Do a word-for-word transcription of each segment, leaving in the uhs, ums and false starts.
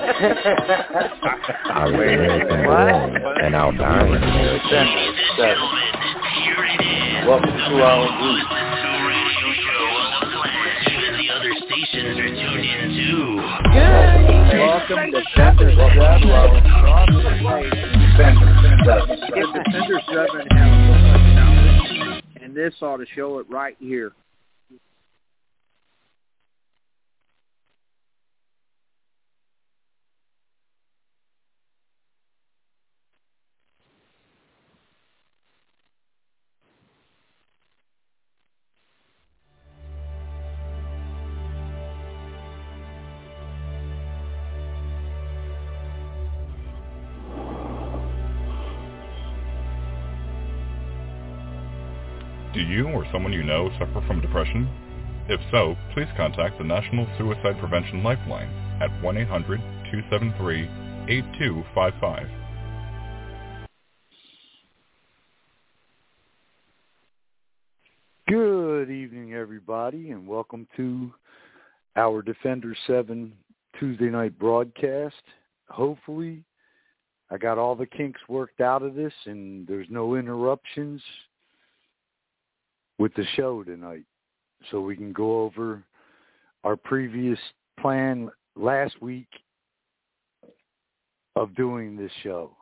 I was American born, and I'll die in American. Welcome to our group. Stations are tuned in too. Welcome to Defender seven. If Defender seven has so much talent, and this ought to show it right here. Do you or someone you know suffer from depression? If so, please contact the National Suicide Prevention Lifeline at one eight hundred two seven three eight two five five. Good evening, everybody, and welcome to our Defender seven Tuesday night broadcast. Hopefully, I got all the kinks worked out of this and there's no interruptions with the show tonight, so we can go over our previous plan last week of doing this show.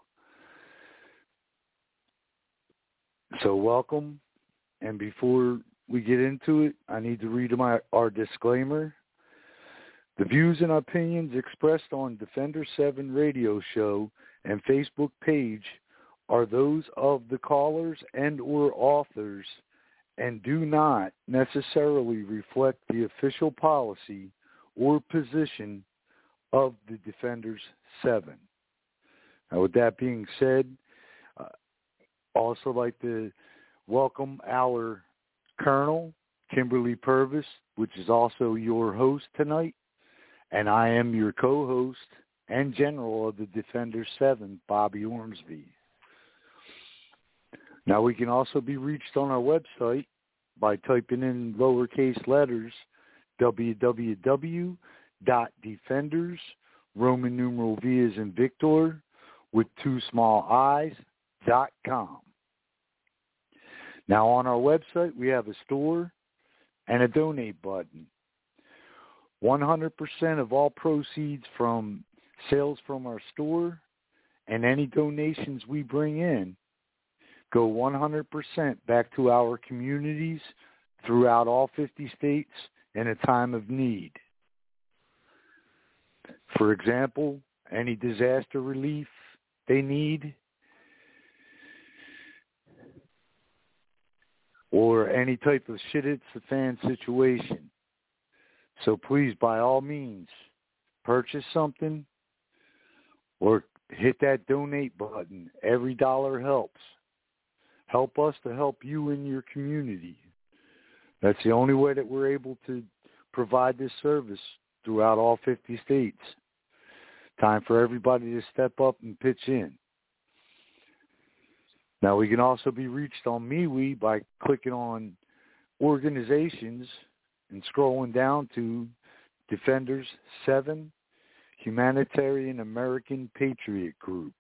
So welcome, and before we get into it, I need to read my our disclaimer. The views and opinions expressed on Defender seven radio show and Facebook page are those of the callers and or authors and do not necessarily reflect the official policy or position of the Defenders seven. Now, with that being said, uh, also like to welcome our Colonel, Kimberly Purvis, which is also your host tonight, and I am your co-host and General of the Defenders seven, Bobby Ormsby. Now, we can also be reached on our website by typing in lowercase letters w w w dot defenders, Roman numeral V as in Victor, with two small i's, dot com. Now, on our website, we have a store and a donate button. one hundred percent of all proceeds from sales from our store and any donations we bring in go one hundred percent back to our communities throughout all fifty states in a time of need. For example, any disaster relief they need, or any type of shit-it's-the-fan situation. So please, by all means, purchase something or hit that donate button. Every dollar helps. Help us to help you in your community. That's the only way that we're able to provide this service throughout all fifty states. Time for everybody to step up and pitch in. Now, we can also be reached on MeWe by clicking on organizations and scrolling down to Defenders seven, Humanitarian American Patriot Group.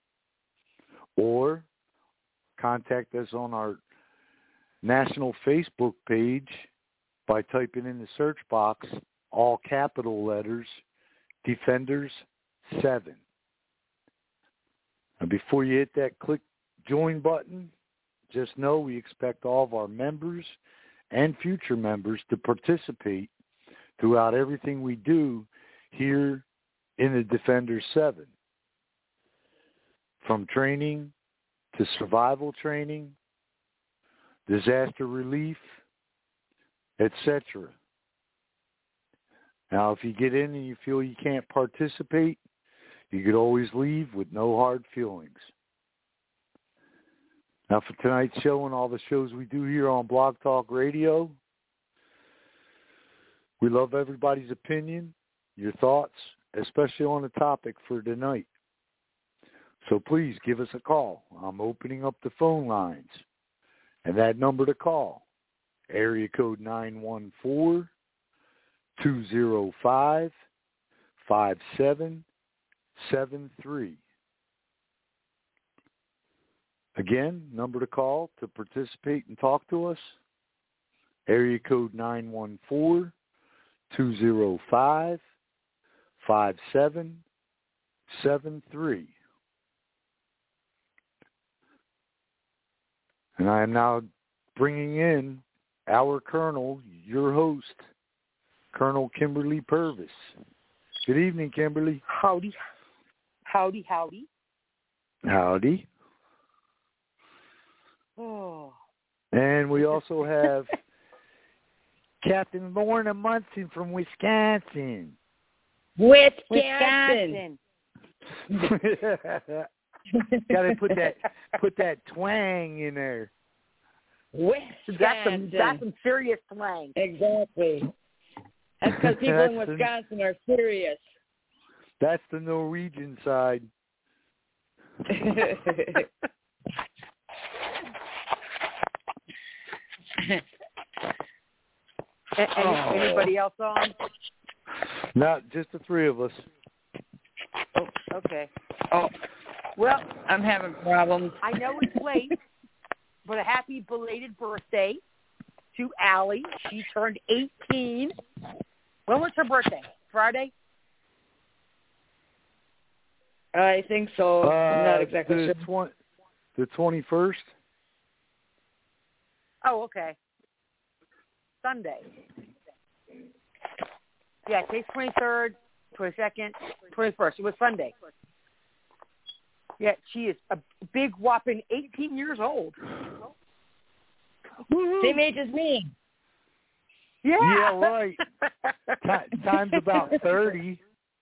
Or contact us on our national Facebook page by typing in the search box, all capital letters, Defenders seven. And before you hit that click join button, just know we expect all of our members and future members to participate throughout everything we do here in the Defenders seven. From training to survival training, disaster relief, et cetera. Now, if you get in and you feel you can't participate, you could always leave with no hard feelings. Now, for tonight's show and all the shows we do here on Blog Talk Radio, we love everybody's opinion, your thoughts, especially on the topic for tonight. So please give us a call. I'm opening up the phone lines. And that number to call, area code nine one four, two zero five, five seven seven three. Again, number to call to participate and talk to us, area code nine one four, two zero five, five seven seven three. And I am now bringing in our Colonel, your host, Colonel Kimberly Purvis. Good evening, Kimberly. Howdy. Howdy, howdy. Howdy. Oh. And we also have Captain Lorna Munson from Wisconsin. Wisconsin. Got to put that put that twang in there. Wisconsin. That's some, that's some serious slang. Exactly. That's because people That's in the- Wisconsin are serious. That's the Norwegian side. Any, Oh. Anybody else on? Not just the three of us. Oh, okay. Oh, Well, I'm having problems. I know it's late, but a happy belated birthday to Allie. She turned eighteen. When was her birthday? Friday? I think so. I'm not exactly the sure. Tw- the twenty-first. Oh, okay. Sunday. Yeah, today's twenty-third, twenty-second, twenty-first. It was Sunday. Yeah, she is a big whopping eighteen years old. Same age as me. Yeah. Yeah, right. Ti- time's about thirty.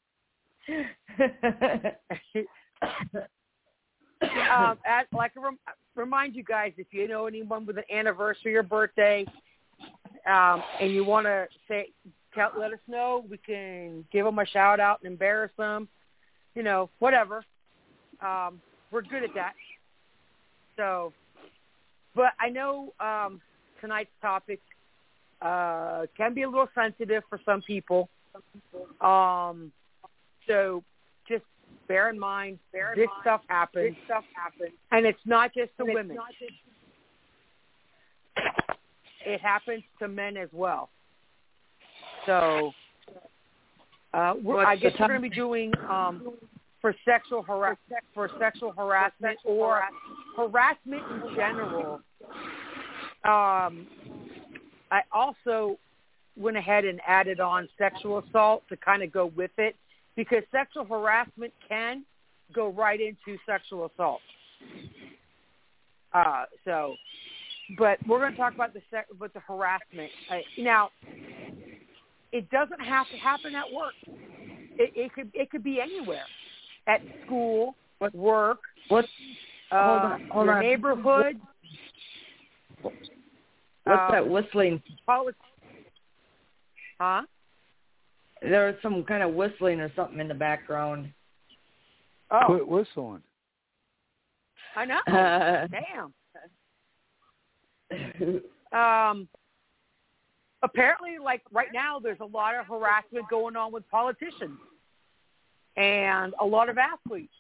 um, at, like a rem- remind you guys, if you know anyone with an anniversary or birthday, um, and you want to say, tell, let us know. We can give them a shout out and embarrass them. You know, whatever. Um, we're good at that. So, but I know um, tonight's topic uh, can be a little sensitive for some people. Um, so just bear in mind, bear in this mind, stuff happens. This stuff happens, and it's not just to women. Just... It happens to men as well. So, uh, we're, I guess we're going to be doing um, for sexual harass for sexual harassment or harassment in general. Um, I also went ahead and added on sexual assault to kind of go with it, because sexual harassment can go right into sexual assault. Uh, so, but we're going to talk about the sex, with the harassment. Uh, now, it doesn't have to happen at work. It, it could it could be anywhere, at school, at work, What? uh, hold on, hold your on. neighborhood. What's uh, that whistling? Polit- huh? There was some kind of whistling or something in the background. Oh, Quit whistling. I know. Uh, Damn. Um, apparently, like right now, there's a lot of harassment going on with politicians and a lot of athletes.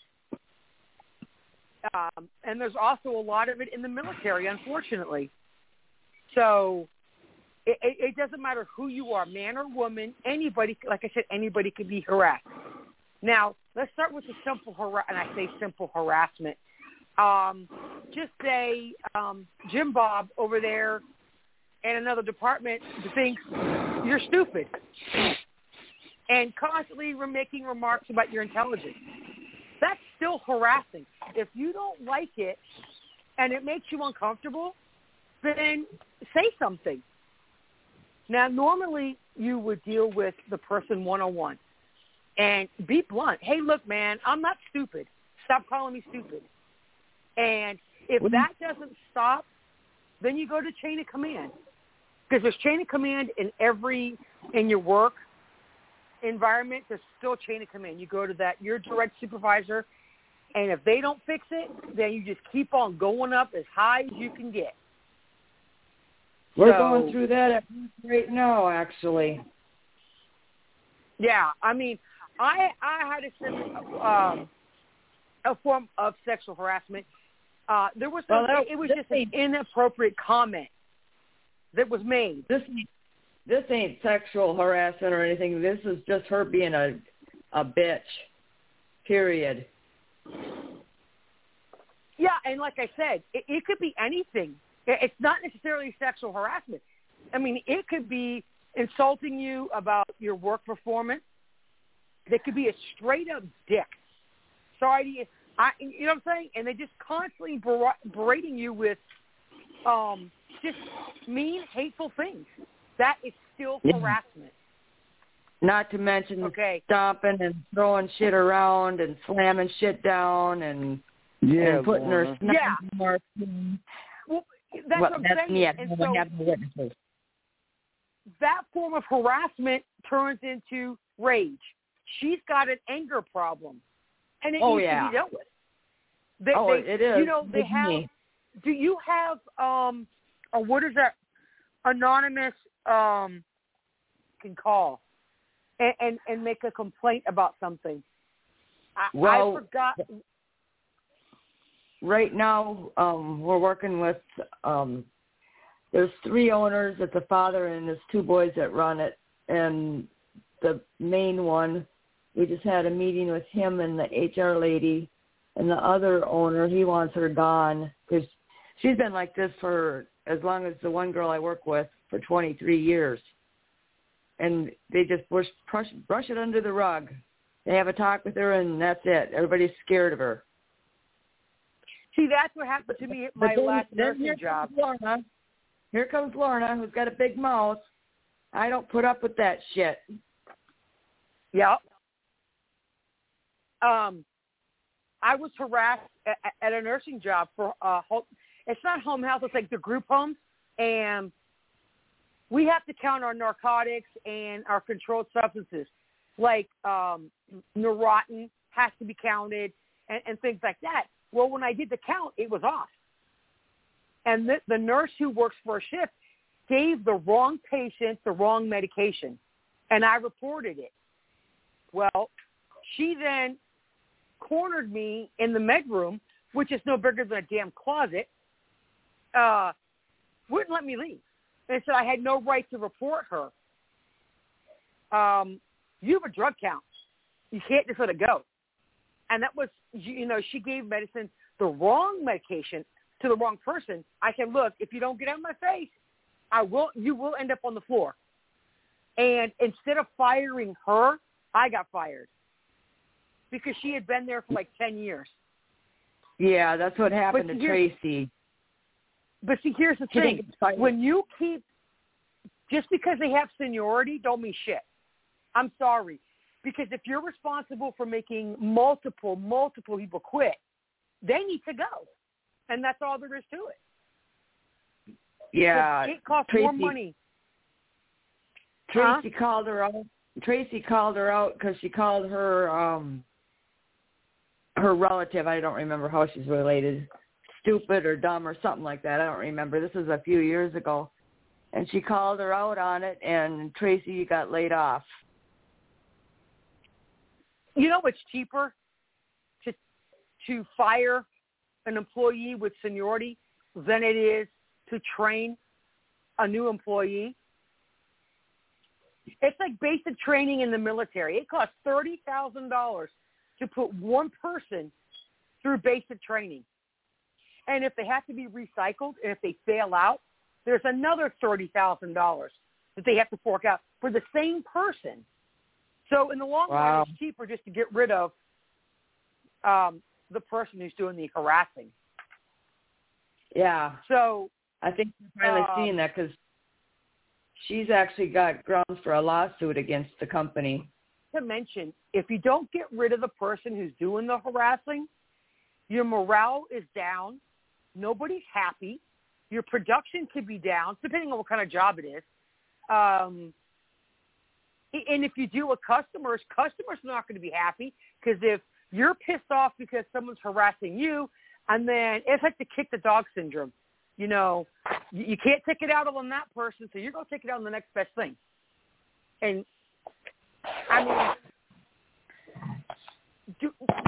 Um, and there's also a lot of it in the military, unfortunately. So it, it, it doesn't matter who you are, man or woman, anybody, like I said, anybody can be harassed. Now, let's start with the simple harassment, and I say simple harassment. Um, just say um, Jim Bob over there in another department thinks you're stupid and constantly re- making remarks about your intelligence. That's still harassing. If you don't like it and it makes you uncomfortable, then say something. Now, normally you would deal with the person one-on-one and be blunt. Hey, look, man, I'm not stupid. Stop calling me stupid. And if that doesn't stop, then you go to chain of command, because there's chain of command in every, in your work environment, there's still chain of command. You go to that, your direct supervisor, and if they don't fix it, then you just keep on going up as high as you can get. We're So, going through that right now, actually. Yeah, I mean, I I had a sim- um, a form of sexual harassment. Uh, there was no, well, it was just an inappropriate comment that was made. This this ain't sexual harassment or anything. This is just her being a a bitch. Period. Yeah, and like I said, it, it could be anything. It's not necessarily sexual harassment. I mean, it could be insulting you about your work performance. It could be a straight-up dick. Sorry to you. I, you know what I'm saying? And they just constantly ber- berating you with um, just mean, hateful things. That is still Yeah. harassment. Not to mention Okay. stomping and throwing shit around and slamming shit down and, Yeah, and putting Lorna. her snot Yeah. marks. Well, that's Well, what I'm that's saying. me. I And don't so have no witnesses. that form of harassment turns into rage. She's got an anger problem, and it Oh, needs yeah. to be dealt with. They, Oh, they, it is. You know, they With have. me. Do you have um, or what is that? Anonymous um, can call and, and and make a complaint about something. I, Well, I forgot. Right now, um, we're working with, um, there's three owners. It's a father and his two boys that run it. And the main one, we just had a meeting with him and the H R lady. And the other owner, he wants her gone because she's been like this for as long as the one girl I work with for twenty-three years. And they just brush, brush, brush it under the rug. They have a talk with her, and that's it. Everybody's scared of her. See, that's what happened to me at my But then- last then nursing here job. Comes Lorna. Here comes Lorna, who's got a big mouth. I don't put up with that shit. Yep. Um, I was harassed at, at a nursing job for uh, home, it's not home health, it's like the group homes, and we have to count our narcotics and our controlled substances, like um, Neurontin has to be counted and, and things like that. Well, when I did the count, it was off. And the, the nurse who works for a shift gave the wrong patient the wrong medication, and I reported it. Well, she then cornered me in the med room, which is no bigger than a damn closet, uh, wouldn't let me leave. And said I had no right to report her. Um, you have a drug count. You can't just let it go. And that was, you know, she gave medicine, the wrong medication to the wrong person. I said, look, if you don't get out of my face, I will. You will end up on the floor. And instead of firing her, I got fired because she had been there for like ten years. Yeah, that's what happened But to here's- Tracy. But see, here's the She didn't thing. get fired. When you keep, just because they have seniority don't mean shit. I'm sorry. Because if you're responsible for making multiple, multiple people quit, they need to go. And that's all there is to it. Yeah, It, it costs Tracy, more money. Tracy called her out. Tracy called her out because she called her um, her relative. I don't remember how she's related. Stupid or dumb or something like that. I don't remember. This was a few years ago. And she called her out on it, and Tracy got laid off. You know what's cheaper to to fire an employee with seniority than it is to train a new employee? It's like basic training in the military. It costs thirty thousand dollars to put one person through basic training. And if they have to be recycled and if they fail out, there's another thirty thousand dollars that they have to fork out for the same person. So in the long Wow. run, it's cheaper just to get rid of um, the person who's doing the harassing. Yeah, So I think we're finally Um, seeing that because she's actually got grounds for a lawsuit against the company. to mention, if you don't get rid of the person who's doing the harassing, your morale is down. Nobody's happy. Your production could be down, depending on what kind of job it is. Um, and if you deal with customers, customers are not going to be happy because if you're pissed off because someone's harassing you, and then it's like the kick the dog syndrome. You know, you, you can't take it out on that person, so you're going to take it out on the next best thing. And, I mean,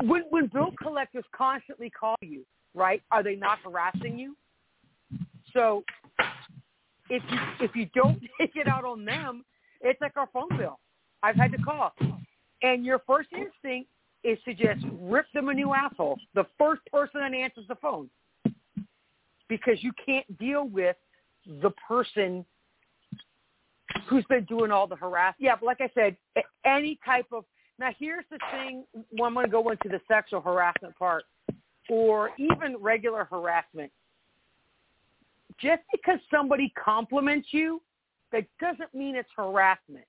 when, when bill collectors constantly call you, right, are they not harassing you? So if you if you don't take it out on them, it's like our phone bill. I've had to call. And your first instinct is to just rip them a new asshole, the first person that answers the phone, because you can't deal with the person who's been doing all the harassment. Yeah, but like I said, any type of – now here's the thing. Well, I'm going to go into the sexual harassment part or even regular harassment. Just because somebody compliments you, that doesn't mean it's harassment.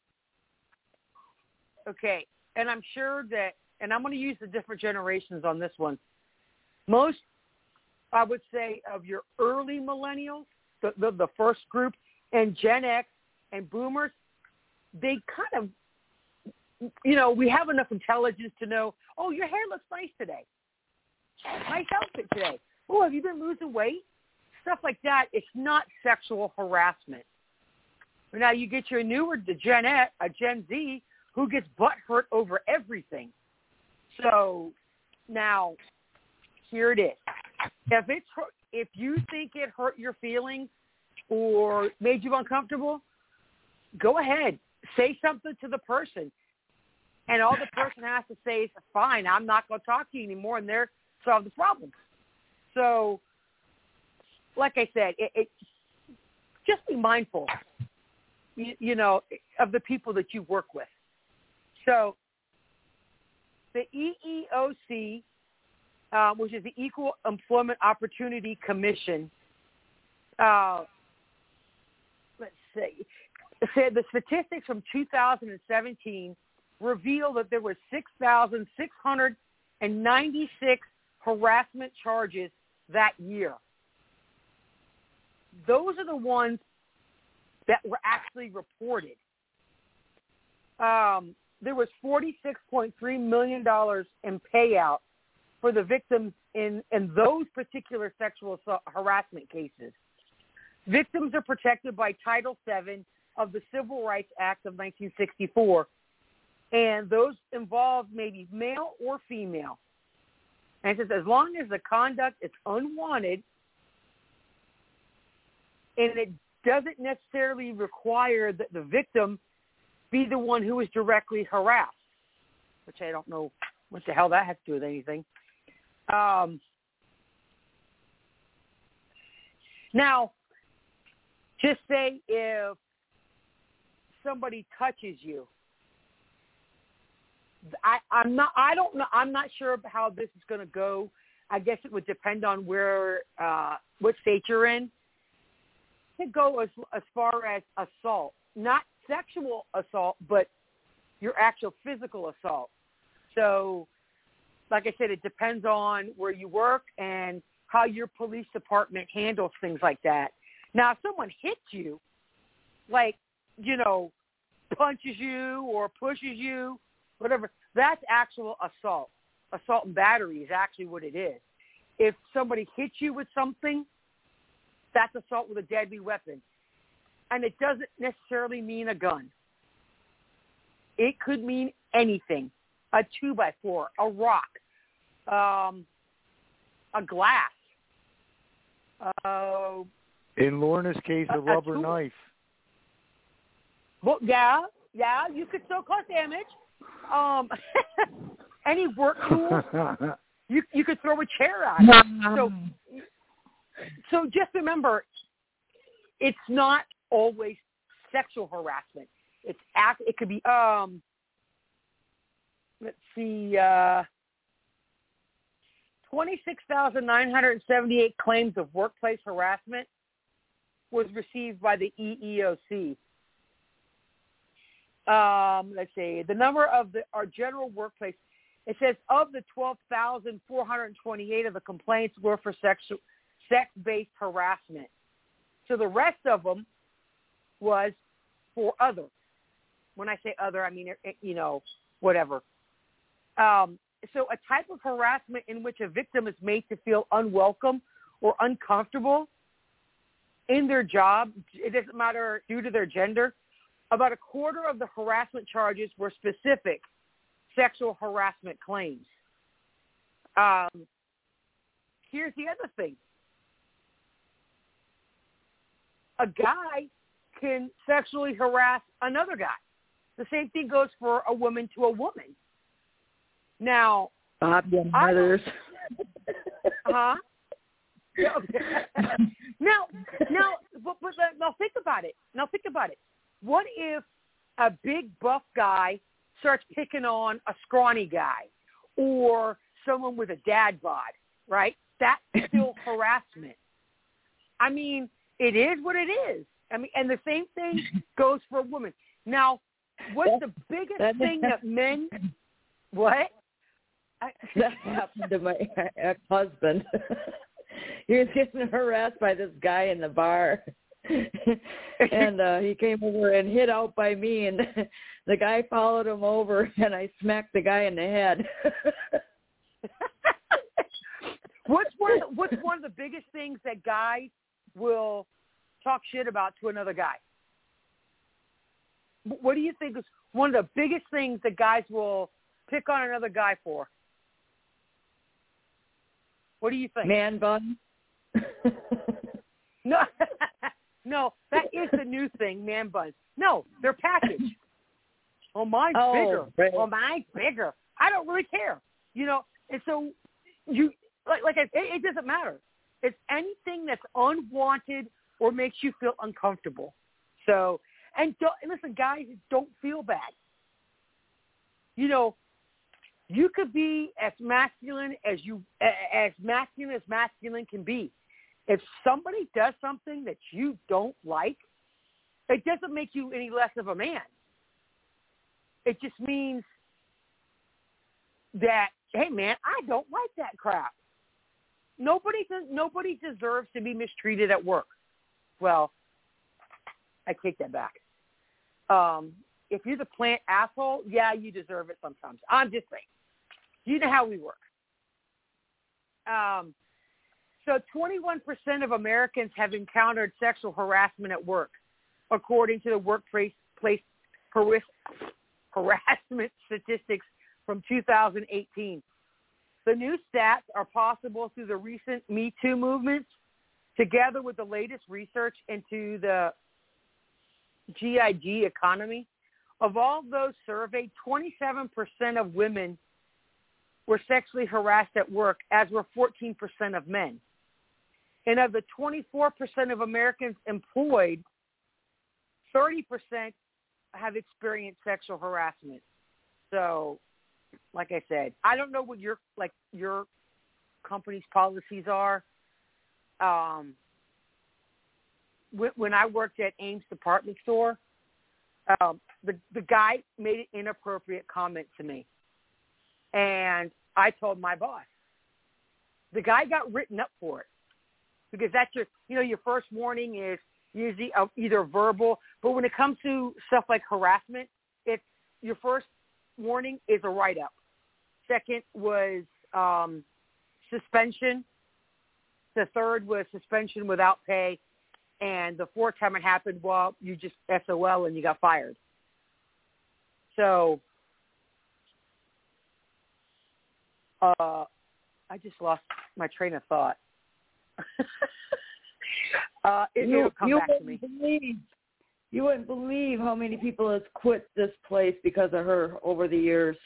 Okay, and I'm sure that – and I'm going to use the different generations on this one. Most, I would say, of your early millennials, the, the, the first group, and Gen X and boomers, they kind of, you know, we have enough intelligence to know, oh, your hair looks nice today. Nice outfit today. Oh, have you been losing weight? Stuff like that. It's not sexual harassment. Now you get your newer, the Gen X, a Gen Z, who gets butthurt over everything. So now, here it is. If it's if you think it hurt your feelings or made you uncomfortable, go ahead, say something to the person, and all the person has to say is, "Fine, I'm not going to talk to you anymore," and they're solve the problem. So, like I said, it, it just be mindful, you, you know, of the people that you work with. So, the E E O C, uh, which is the Equal Employment Opportunity Commission, uh, let's see, said the statistics from two thousand seventeen reveal that there were six thousand six hundred ninety-six harassment charges that year. Those are the ones that were actually reported. Um, there was forty-six point three million dollars in payout for the victims in, in those particular sexual assault, harassment cases. Victims are protected by Title seven of the Civil Rights Act of nineteen sixty-four, and those involved may be male or female. And it says as long as the conduct is unwanted and it doesn't necessarily require that the victim be the one who is directly harassed, which I don't know what the hell that has to do with anything. Um, now, just say if somebody touches you, I, I'm not. I don't know. I'm not sure how this is going to go. I guess it would depend on where, uh, what state you're in. To go as as far as assault, not sexual assault, but your actual physical assault. So, like I said, it depends on where you work and how your police department handles things like that. Now, if someone hits you, like, you know, punches you or pushes you, whatever, that's actual assault. Assault and battery is actually what it is. If somebody hits you with something, that's assault with a deadly weapon. And it doesn't necessarily mean a gun. It could mean anything. A two by four, a rock, um, a glass. Uh, In Lorna's case, a, a rubber a knife. Well, yeah, yeah, you could still cause damage. Um, any work tool, you you could throw a chair at it. So, so just remember, it's not always sexual harassment. It's act. It could be. Um, let's see. Uh, Twenty-six thousand nine hundred seventy-eight claims of workplace harassment was received by the E E O C. Um, let's see. The number of the our general workplace. It says of the twelve thousand four hundred twenty-eight of the complaints were for sexual sex-based harassment. So the rest of them was for other. When I say other, I mean, you know, whatever. Um, so a type of harassment in which a victim is made to feel unwelcome or uncomfortable in their job, it doesn't matter due to their gender. About a quarter of the harassment charges were specific sexual harassment claims. Um, here's the other thing. A guy can sexually harass another guy. The same thing goes for a woman to a woman. Now, Bob and others. Huh? now, now, but, but now think about it. Now think about it. What if a big buff guy starts picking on a scrawny guy or someone with a dad bod, right? That's still harassment. I mean, it is what it is. I mean, and the same thing goes for a woman. Now, what's the biggest thing that men, what? That happened to my ex-husband. He was getting harassed by this guy in the bar. And uh, he came over and hid out by me, and the guy followed him over, and I smacked the guy in the head. What's one? What's one of the biggest things that guys will talk shit about to another guy? What do you think is one of the biggest things that guys will pick on another guy for? What do you think? Man bun. No, no, that is the new thing, man buns. No, they're packaged. Oh, mine's oh, bigger. Right. Oh, mine's bigger. I don't really care, you know. And so you, like, like I, it, it doesn't matter. It's anything that's unwanted or makes you feel uncomfortable. So, and, don't, and listen, guys, don't feel bad. You know, you could be as masculine as you, as masculine as masculine can be. If somebody does something that you don't like, it doesn't make you any less of a man. It just means that, hey, man, I don't like that crap. Nobody does, nobody deserves to be mistreated at work. Well, I take that back. Um, if you're the plant asshole, yeah, you deserve it sometimes. I'm just saying. You know how we work. Um, so twenty-one percent of Americans have encountered sexual harassment at work, according to the Workplace place, Harass, Harassment Statistics from two thousand eighteen. The new stats are possible through the recent Me Too movements, together with the latest research into the G I G economy. Of all those surveyed, twenty-seven percent of women were sexually harassed at work, as were fourteen percent of men. And of the twenty-four percent of Americans employed, thirty percent have experienced sexual harassment. So, like I said, I don't know what your like your company's policies are. Um, when I worked at Ames Department Store, um, the the guy made an inappropriate comment to me, and I told my boss. The guy got written up for it because that's your you know your first warning is usually either verbal, but when it comes to stuff like harassment, it's your first warning is a write-up. Second was um, suspension. The third was suspension without pay. And the fourth time it happened, well, you just S O L and you got fired. So uh, I just lost my train of thought. uh, it, you, it'll come you back to me. Believe, you wouldn't believe how many people has quit this place because of her over the years.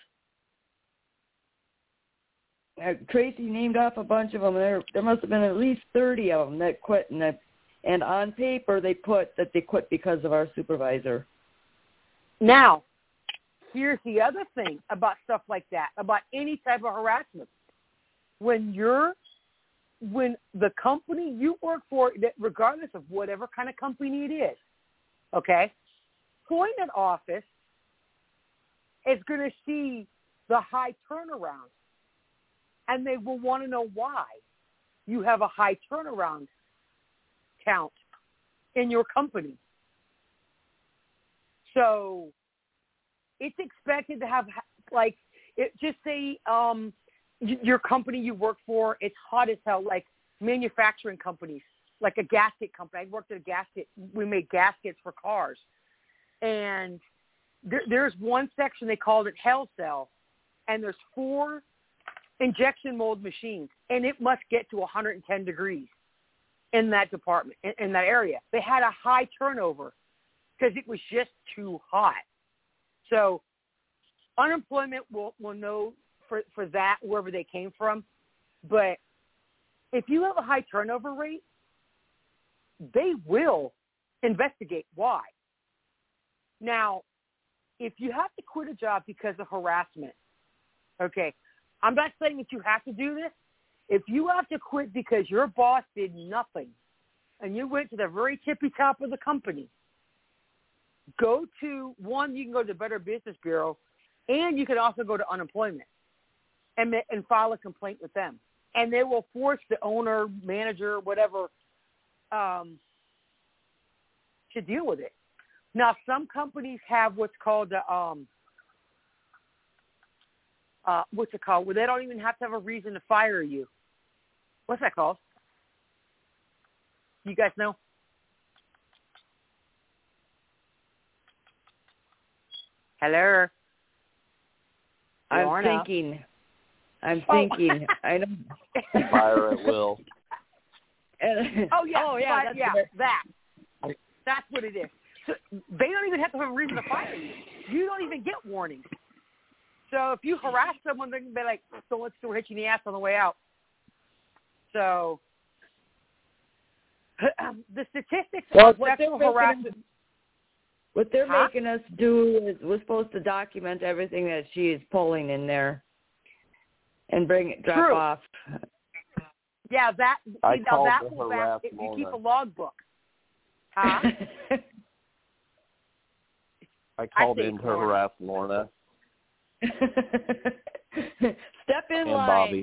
Uh, Tracy named off a bunch of them. There, there must have been at least thirty of them that quit, and that, and on paper they put that they quit because of our supervisor. Now, here's the other thing about stuff like that, about any type of harassment. When you're, when the company you work for, regardless of whatever kind of company it is, okay, appointed office is going to see the high turnaround. And they will want to know why you have a high turnaround count in your company. So it's expected to have, like, it, just say um, your company you work for, it's hot as hell, like manufacturing companies, like a gasket company. I worked at a gasket. We made gaskets for cars. And there, there's one section, they called it Hell Cell, and there's four injection mold machines, and it must get to one hundred ten degrees in that department, in, in that area. They had a high turnover because it was just too hot. So unemployment will, will know for, for that wherever they came from. But if you have a high turnover rate, they will investigate why. Now, if you have to quit a job because of harassment, okay, I'm not saying that you have to do this. If you have to quit because your boss did nothing and you went to the very tippy top of the company, go to, one, you can go to the Better Business Bureau, and you can also go to unemployment and, and file a complaint with them. And they will force the owner, manager, whatever, um, to deal with it. Now, some companies have what's called the, um, uh, what's it called, where they don't even have to have a reason to fire you. What's that called? You guys know? Hello? I'm Lorna. thinking. I'm Oh. thinking. I don't. Fire at will. Oh, yeah. Oh, yeah. But, That's yeah, what- that. That's what it is. So they don't even have to have a reason to fire you. You don't even get warnings. So if you harass someone, they can be like, so let's still hit you in the ass on the way out. So the statistics Well, of what sexual they're harassment. making- What they're Huh? making us do is we're supposed to document everything that she is pulling in there and bring it, drop True. off. Yeah, that. See, I now called that the will back harass if you Lorna. keep a logbook. Huh? I called think in to Lorna. harass Lorna Step in and line. Bobby.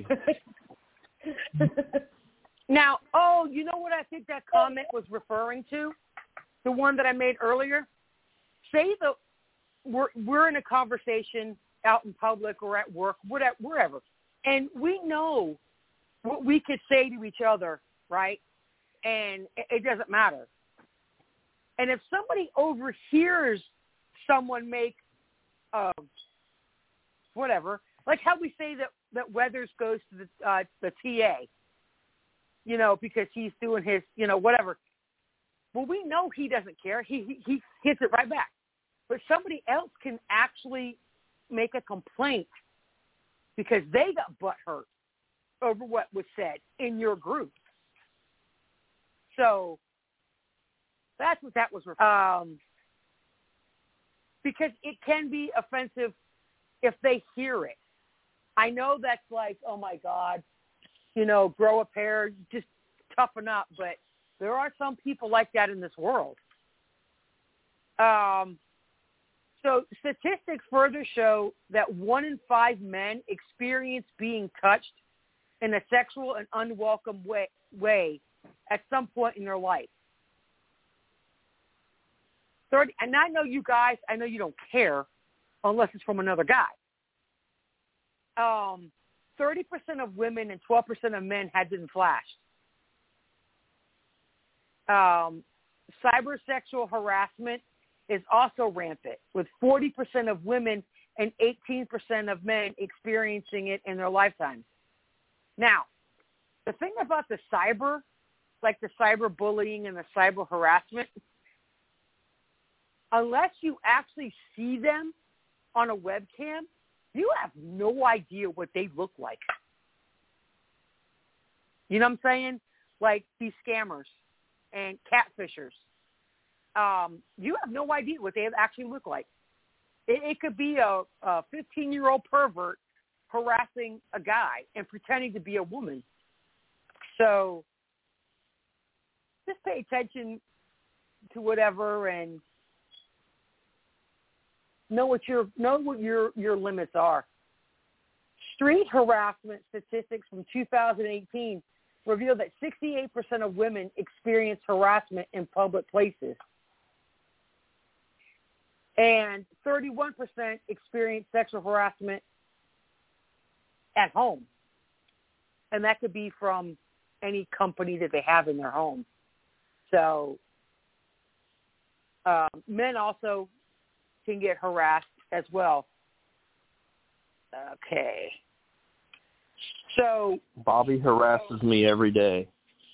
Now, oh, you know what I think that comment was referring to? The one that I made earlier? Say that we're, we're in a conversation out in public or at work, whatever, wherever, and we know what we could say to each other, right? And it, it doesn't matter. And if somebody overhears someone make, uh, whatever, like how we say that, that Weathers goes to the, uh, the T A, you know, because he's doing his, you know, whatever. Well, we know he doesn't care. He, he he hits it right back. But somebody else can actually make a complaint because they got butthurt over what was said in your group. So that's what that was. Um, because it can be offensive if they hear it. I know that's like, oh, my God, you know, grow a pair, just toughen up. But there are some people like that in this world. Um, so statistics further show that one in five men experience being touched in a sexual and unwelcome way, way at some point in their life. thirty, and I know you guys, I know you don't care unless it's from another guy. Um, thirty percent of women and twelve percent of men had been flashed. Um, cybersexual harassment is also rampant, with forty percent of women and eighteen percent of men experiencing it in their lifetimes. Now, the thing about the cyber, like the cyber bullying and the cyber harassment, unless you actually see them on a webcam, you have no idea what they look like. You know what I'm saying? Like these scammers and catfishers. Um, you have no idea what they actually look like. It, it could be a, a fifteen-year-old pervert harassing a guy and pretending to be a woman. So just pay attention to whatever and know what your know what your, your limits are. Street harassment statistics from two thousand eighteen reveal that sixty-eight percent of women experience harassment in public places. And thirty-one percent experience sexual harassment at home. And that could be from any company that they have in their home. So um, men also can get harassed as well. Okay. So Bobby harasses me every day.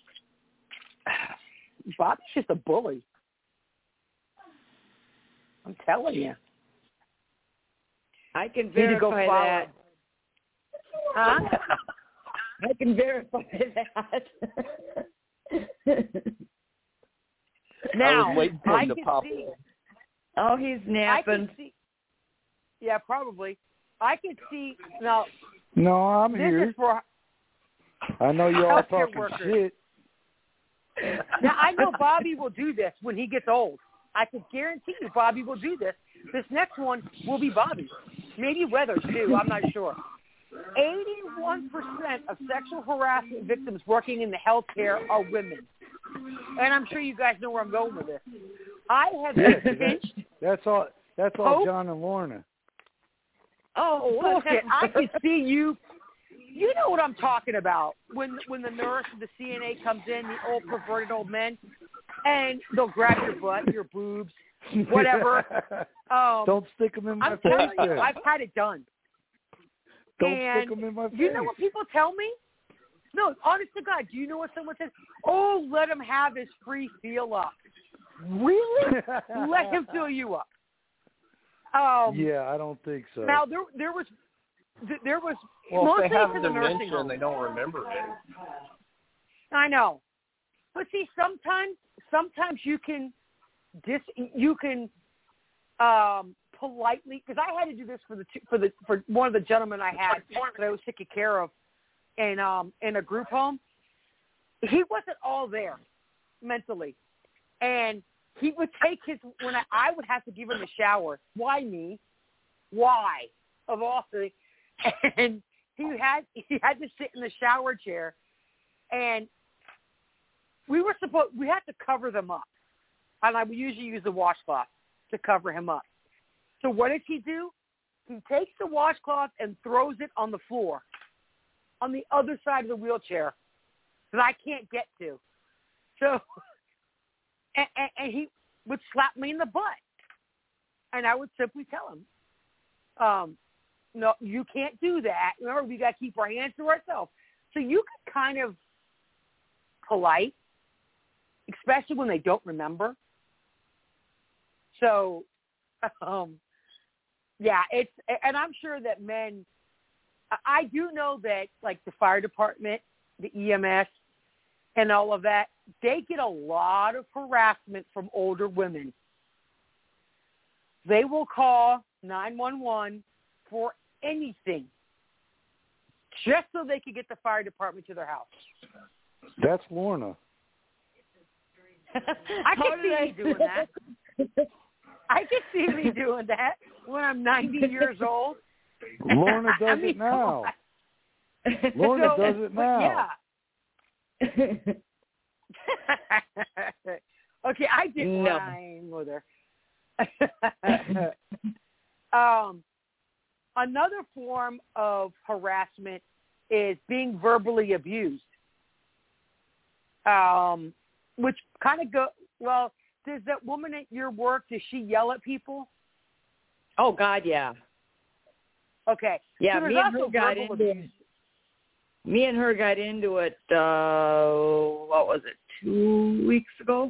Bobby's just a bully. I'm telling you. I can Need to go verify follow that. him. Huh? I can verify that. Now, I was waiting for I him to can pop see. in. Oh, he's I napping. can see. Yeah, probably. I can see. Now, No, I'm this here. is for. I know you're all healthcare talking workers. shit. Now, I know Bobby will do this when he gets old. I can guarantee you Bobby will do this. This next one will be Bobby. Maybe Weather, too. I'm not sure. eighty-one percent of sexual harassment victims working in the healthcare are women. And I'm sure you guys know where I'm going with this. I have Yeah, been 'cause that, pinched. that's all. That's all Hope? John and Lorna. Oh, Bullshit. I can see you. You know what I'm talking about. When when the nurse or the C N A comes in, the old perverted old men, and they'll grab your butt, your boobs, whatever. Um, Don't stick them in my I'm face. telling you, then. I've had it done. Don't and stick them in my face. you know what people tell me? No, honest to God, do you know what someone says? Oh, let him have his free feel up. Really? Let him fill you up. Um, yeah, I don't think so. Now there there was there was Well, mostly if they have to the nursing dementia home. and they don't remember it. I know, but see, sometimes sometimes you can dis you can um, politely, because I had to do this for the two, for the for one of the gentlemen I had that I was taking care of in um in a group home. He wasn't all there mentally, and he would take his when I, I would have to give him a shower. Why me? Why of all things? And he had he had to sit in the shower chair, and we were supposed we had to cover them up, and I would usually use the washcloth to cover him up. So what does he do? He takes the washcloth and throws it on the floor, on the other side of the wheelchair that I can't get to. So, and, and, and he would slap me in the butt, and I would simply tell him, um, "No, you can't do that. Remember, we got to keep our hands to ourselves." So you can kind of polite, especially when they don't remember. So, um, yeah, it's, and I'm sure that men, I do know that like the fire department, the E M S, and all of that, they get a lot of harassment from older women. They will call nine one one for anything just so they could get the fire department to their house. That's Lorna. I can see me doing that. I can see me doing that when I'm ninety years old. Lorna does I mean, it now. come on. Lorna So, does it but now. Yeah. Okay, I didn't No. rhyme with her. um, another form of harassment is being verbally abused, um, which kind of go, well, does that woman at your work, does she yell at people? Oh, God, yeah. Okay. Yeah, so me there's and her also got verbal into abuse. it. Me and her got into it, uh, what was it, two weeks ago?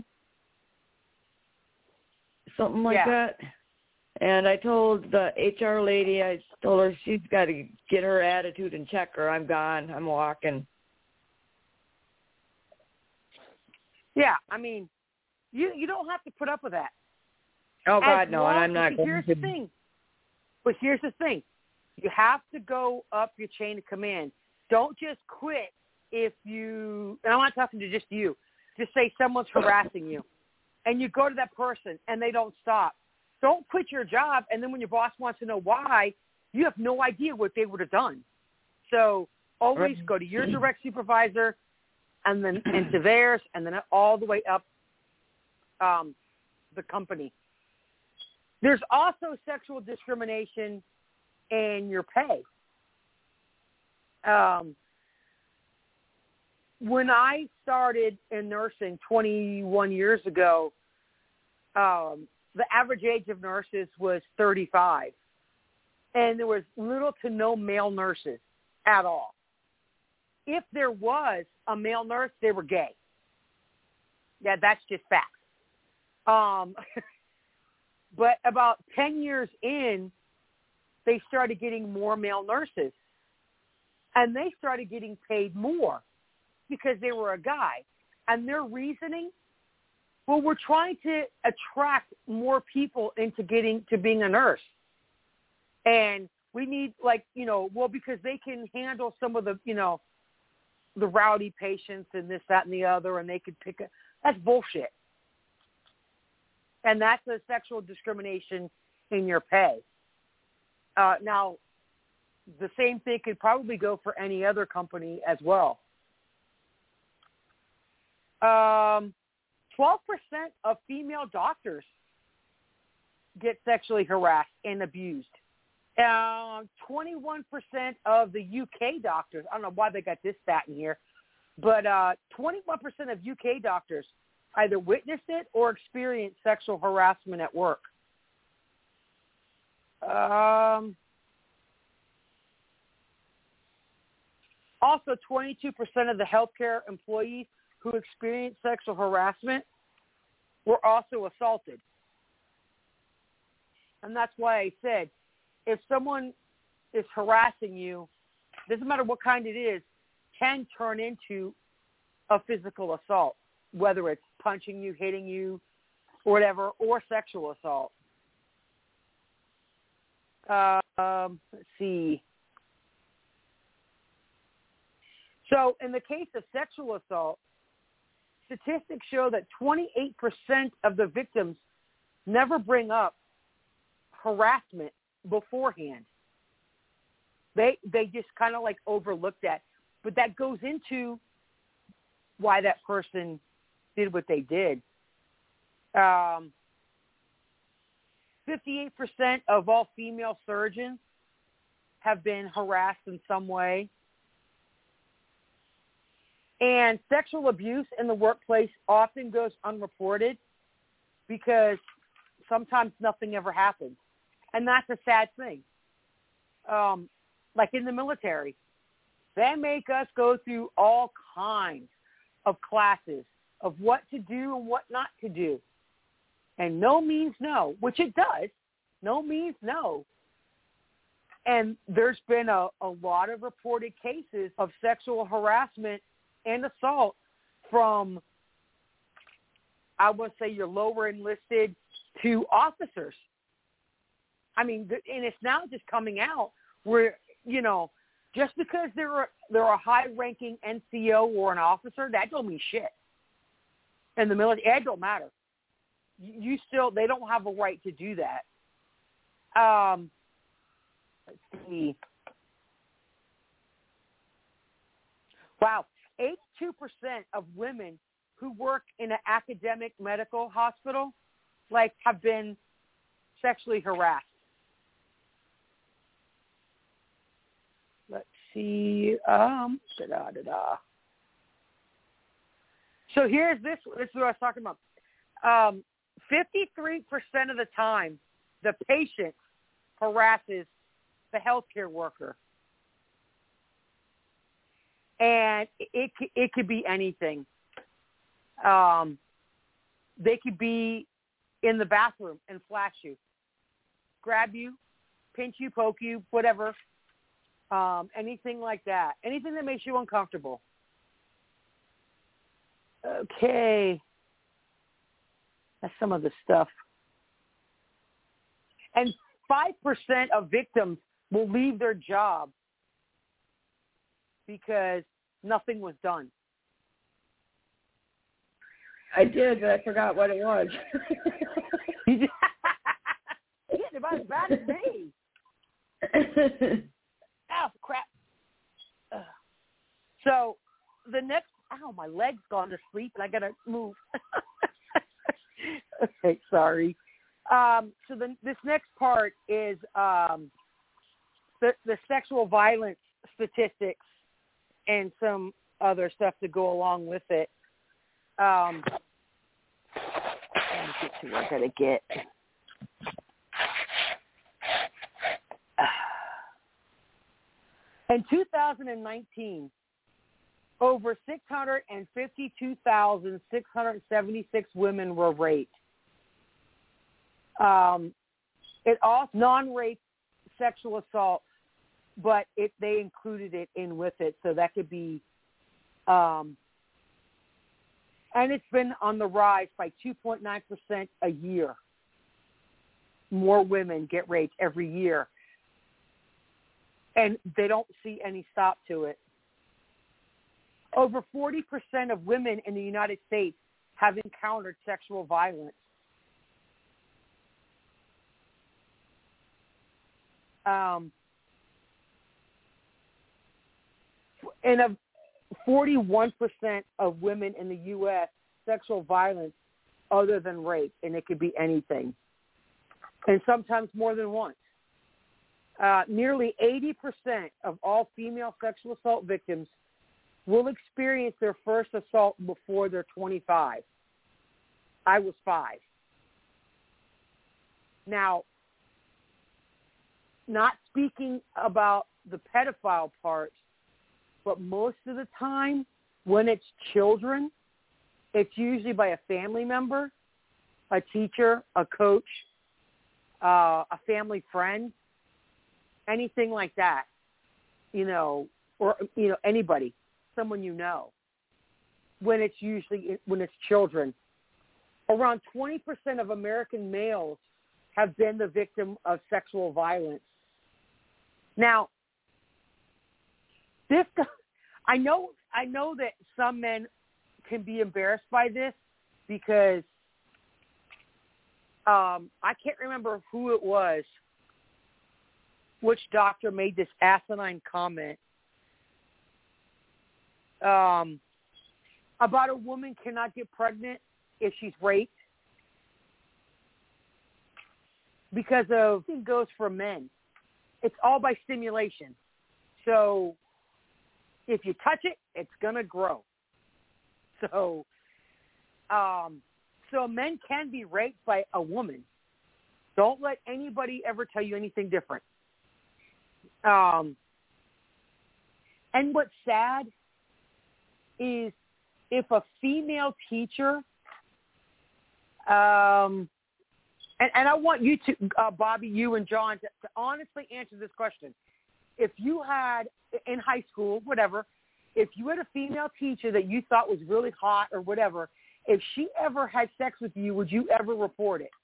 Something like Yeah. that. And I told the H R lady, I told her she's got to get her attitude in check or I'm gone. I'm walking. Yeah, I mean, you you don't have to put up with that. Oh, As God, no, and long- I'm not but going here's to. the thing. But here's the thing. You have to go up your chain of command. Don't just quit if you, and I'm not talking to just you, just say someone's harassing you, and you go to that person and they don't stop. Don't quit your job, and then when your boss wants to know why, you have no idea what they would have done. So always Right. go to your direct supervisor, and then into theirs, and then all the way up um, the company. There's also sexual discrimination in your pay. Um, when I started in nursing twenty-one years ago, um, the average age of nurses was thirty-five, and there was little to no male nurses at all. if there was a male nurse, they were gay. Yeah, that's just facts. Um, but about ten years in, they started getting more male nurses. And they started getting paid more because they were a guy. And their reasoning, well, we're trying to attract more people into getting to being a nurse. And we need, like, you know, well, because they can handle some of the, you know, the rowdy patients and this, that, and the other, and they could pick a, that's bullshit. And that's a sexual discrimination in your pay. Uh, now, the same thing could probably go for any other company as well. Um, twelve percent of female doctors get sexually harassed and abused. Uh, twenty-one percent of the U K doctors, I don't know why they got this stat in here, but uh, twenty-one percent of U K doctors either witnessed it or experienced sexual harassment at work. Um, also, twenty-two percent of the healthcare employees who experienced sexual harassment were also assaulted. And that's why I said, if someone is harassing you, doesn't matter what kind it is, can turn into a physical assault, whether it's punching you, hitting you, or whatever, or sexual assault. Um, let's see. So in the case of sexual assault, statistics show that twenty-eight percent of the victims never bring up harassment beforehand. They they just kind of like overlook that. But that goes into why that person did what they did. Um, fifty-eight percent of all female surgeons have been harassed in some way. And sexual abuse in the workplace often goes unreported because sometimes nothing ever happens. And that's a sad thing. Um, like in the military, they make us go through all kinds of classes of what to do and what not to do. And no means no, which it does. No means no. And there's been a, a lot of reported cases of sexual harassment and assault from, I would say, your lower enlisted to officers. I mean, and it's now just coming out where, you know, just because they're a, they're a high-ranking N C O or an officer, that don't mean shit. In the military, it don't matter. You still, they don't have a right to do that. Um, let's see. Wow. eighty-two percent of women who work in an academic medical hospital, like, have been sexually harassed. Let's see. Um, da da da. So here's this. This is what I was talking about. Um, fifty-three percent of the time, the patient harasses the healthcare worker. And it it could be anything. Um, they could be in the bathroom and flash you, grab you, pinch you, poke you, whatever. Um, anything like that. Anything that makes you uncomfortable. Okay. That's some of the stuff. And five percent of victims will leave their job because nothing was done. I did, but I forgot what it was. It's about as bad as me. Oh, crap. Ugh. So the next, ow, my leg's gone to sleep and I got to move. Okay, sorry. Um, so the, this next part is um, the, the sexual violence statistics and some other stuff to go along with it. Um, let me get to where I gotta get. In two thousand nineteen, over six hundred fifty-two thousand six hundred seventy-six women were raped. Um, it also non-rape sexual assault, but it they included it in with it, so that could be. Um, and it's been on the rise by two point nine percent a year. More women get raped every year, and they don't see any stop to it. Over forty percent of women in the United States have encountered sexual violence. Um, and of forty-one percent of women in the U S sexual violence other than rape, and it could be anything, and sometimes more than once. Uh, nearly eighty percent of all female sexual assault victims will experience their first assault before they're twenty-five. I was five. Now, not speaking about the pedophile part, but most of the time when it's children, it's usually by a family member, a teacher, a coach, uh, a family friend, anything like that, you know, or, you know, anybody, someone you know, when it's usually, when it's children. Around twenty percent of American males have been the victim of sexual violence. Now, this, I know, I know that some men can be embarrassed by this because um, I can't remember who it was, which doctor made this asinine comment um, about a woman cannot get pregnant if she's raped because of, it goes for men. It's all by stimulation. So if you touch it, it's going to grow. So, um, so men can be raped by a woman. Don't let anybody ever tell you anything different. Um, and what's sad is if a female teacher, um, and, and I want you to, uh, Bobby, you and John, to, to honestly answer this question. If you had, in high school, whatever, if you had a female teacher that you thought was really hot or whatever, if she ever had sex with you, would you ever report it?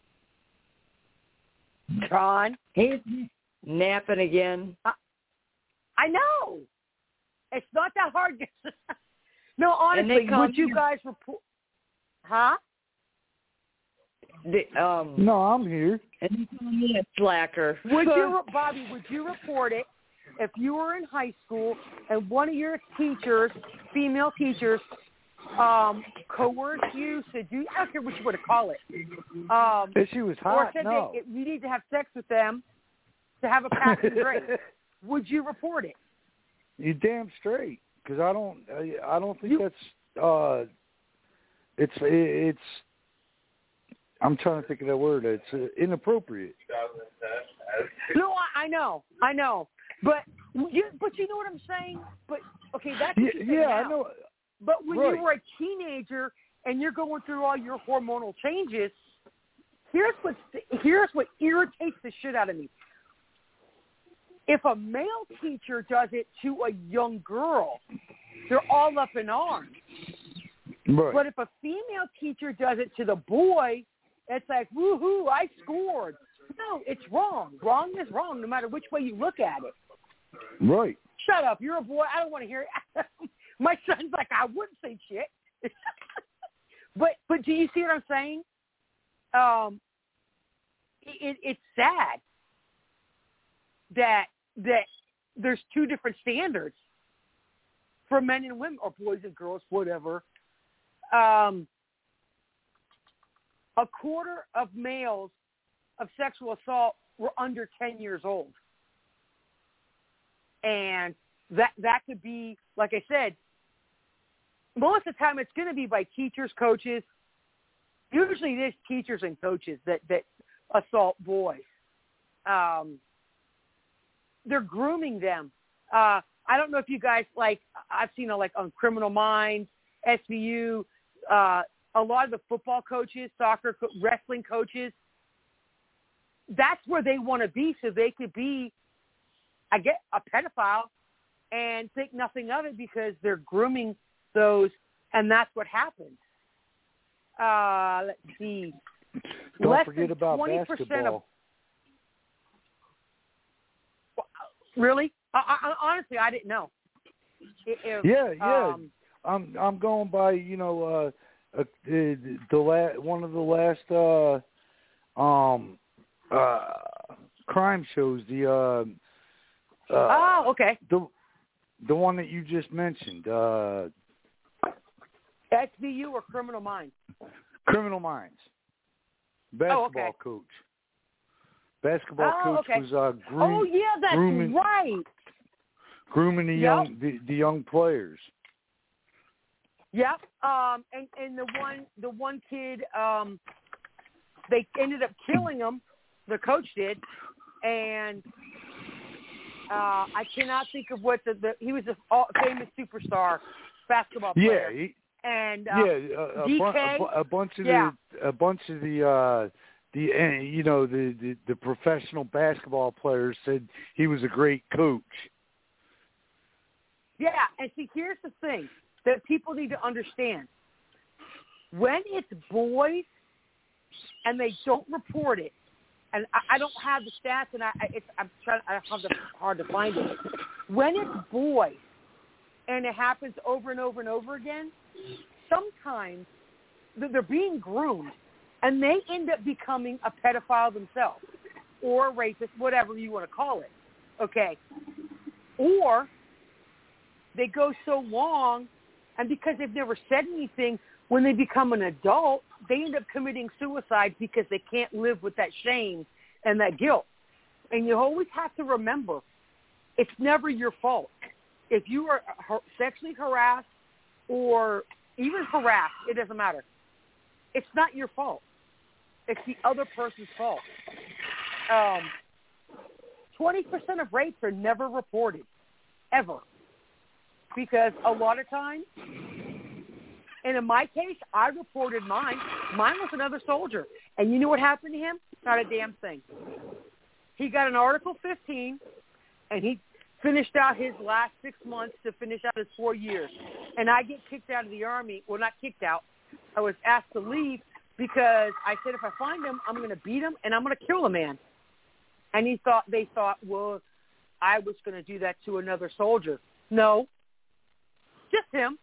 John? He's napping again. I, I know. It's not that hard. No, honestly, would you guys report? Huh? The, um, no, I'm here. And you call me a slacker. Would you, Bobby? Would you report it if you were in high school and one of your teachers, female teachers, um, coerced you to do? I don't care what you want to call it. Um, if she was hot, or said no. that it, you need to have sex with them to have a passing grade. Would you report it? You damn straight, because I don't. I, I don't think you, that's. Uh, it's it's. I'm trying to think of that word. It's uh, inappropriate. No, I, I know, I know, but you, but you know what I'm saying. But okay, that's yeah, what you say yeah now. I know. But when right. you were a teenager and you're going through all your hormonal changes, here's what here's what irritates the shit out of me. If a male teacher does it to a young girl, they're all up in arms. Right. But if a female teacher does it to the boy, it's like, woohoo, I scored. No, it's wrong. Wrong is wrong, no matter which way you look at it. Right. Shut up. You're a boy. I don't want to hear it. My son's like, I wouldn't say shit. but but do you see what I'm saying? Um, it, it's sad that that there's two different standards for men and women, or boys and girls, whatever. Um, a quarter of males of sexual assault were under ten years old. And that that could be, like I said, most of the time it's going to be by teachers, coaches. Usually there's teachers and coaches that, that assault boys. Um, they're grooming them. Uh, I don't know if you guys, like, I've seen, uh, like, on Criminal Minds, S V U, uh, a lot of the football coaches, soccer, co- wrestling coaches, that's where they want to be so they could be, I get, a pedophile and think nothing of it because they're grooming those, and that's what happens. Uh, let's see. Don't Less forget than about twenty percent basketball. Of, really? I, I, honestly, I didn't know. If, yeah, yeah. Um, I'm I'm going by, you know, uh, uh the, the la- one of the last uh, um uh crime shows. The uh, uh, oh, okay. The the one that you just mentioned. Uh, S V U or Criminal Minds? Criminal Minds. Basketball oh, okay. coach. Basketball oh, coach okay. was uh, groom, Oh, yeah, that's grooming, right. Grooming the yep. young the, the young players. Yep. Um, and, and the one the one kid, um, they ended up killing him. The coach did, and uh, I cannot think of what the, the he was a famous superstar basketball player. Yeah. He, and uh, yeah, a, D K, a, bu- a bunch of yeah. the a bunch of the uh, the uh, you know the, the the professional basketball players said he was a great coach. Yeah, and see, here's the thing that people need to understand: when it's boys and they don't report it, and I, I don't have the stats, and I it's I'm trying I have the hard to find it. When it's boys and it happens over and over and over again, sometimes they're being groomed, and they end up becoming a pedophile themselves, or a racist, whatever you want to call it. Okay, or they go so long, and because they've never said anything, when they become an adult, they end up committing suicide because they can't live with that shame and that guilt. And you always have to remember, it's never your fault. If you are sexually harassed or even harassed, it doesn't matter. It's not your fault. It's the other person's fault. Um, twenty percent of rapes are never reported, ever. Because a lot of times, and in my case, I reported mine. Mine was another soldier. And you know what happened to him? Not a damn thing. He got an Article fifteen, and he finished out his last six months to finish out his four years. And I get kicked out of the Army. Well, not kicked out. I was asked to leave because I said if I find him, I'm going to beat him, and I'm going to kill a man. And he thought they thought, well, I was going to do that to another soldier. No. Just him.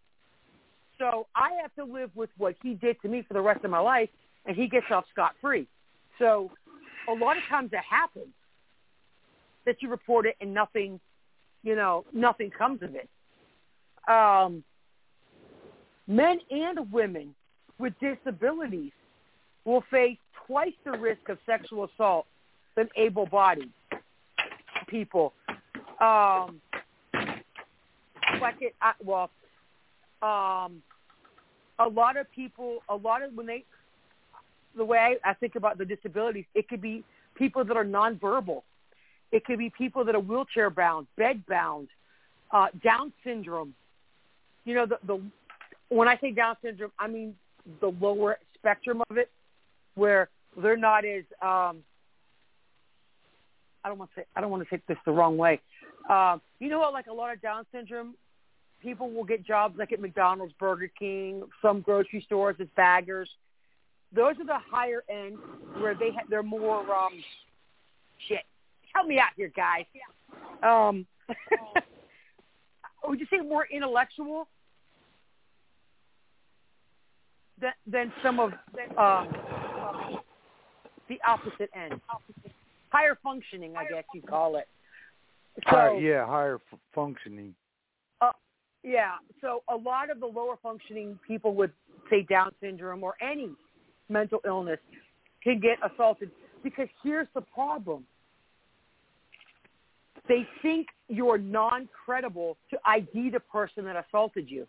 So I have to live with what he did to me for the rest of my life, and he gets off scot-free. So a lot of times it happens that you report it and nothing, you know, nothing comes of it. Um, men and women with disabilities will face twice the risk of sexual assault than able-bodied people. Um, like it, I, well, um, a lot of people, a lot of when they, the way I, I think about the disabilities, it could be people that are nonverbal. It could be people that are wheelchair bound, bed bound, uh, Down syndrome. You know, the, the when I say Down syndrome, I mean the lower spectrum of it, where they're not as um, I don't want to say I don't want to take this the wrong way. Um, you know what? Like a lot of Down syndrome people will get jobs like at McDonald's, Burger King, some grocery stores as baggers. Those are the higher end where they ha- they're more um, shit. Help me out here, guys. Um, would you say more intellectual than, than some of um, the opposite end? Higher functioning, I guess you call it. So, Higher, yeah, higher f- functioning. Uh, yeah, so a lot of the lower functioning people with, say, Down syndrome or any mental illness can get assaulted because here's the problem. They think you're non-credible to I D the person that assaulted you.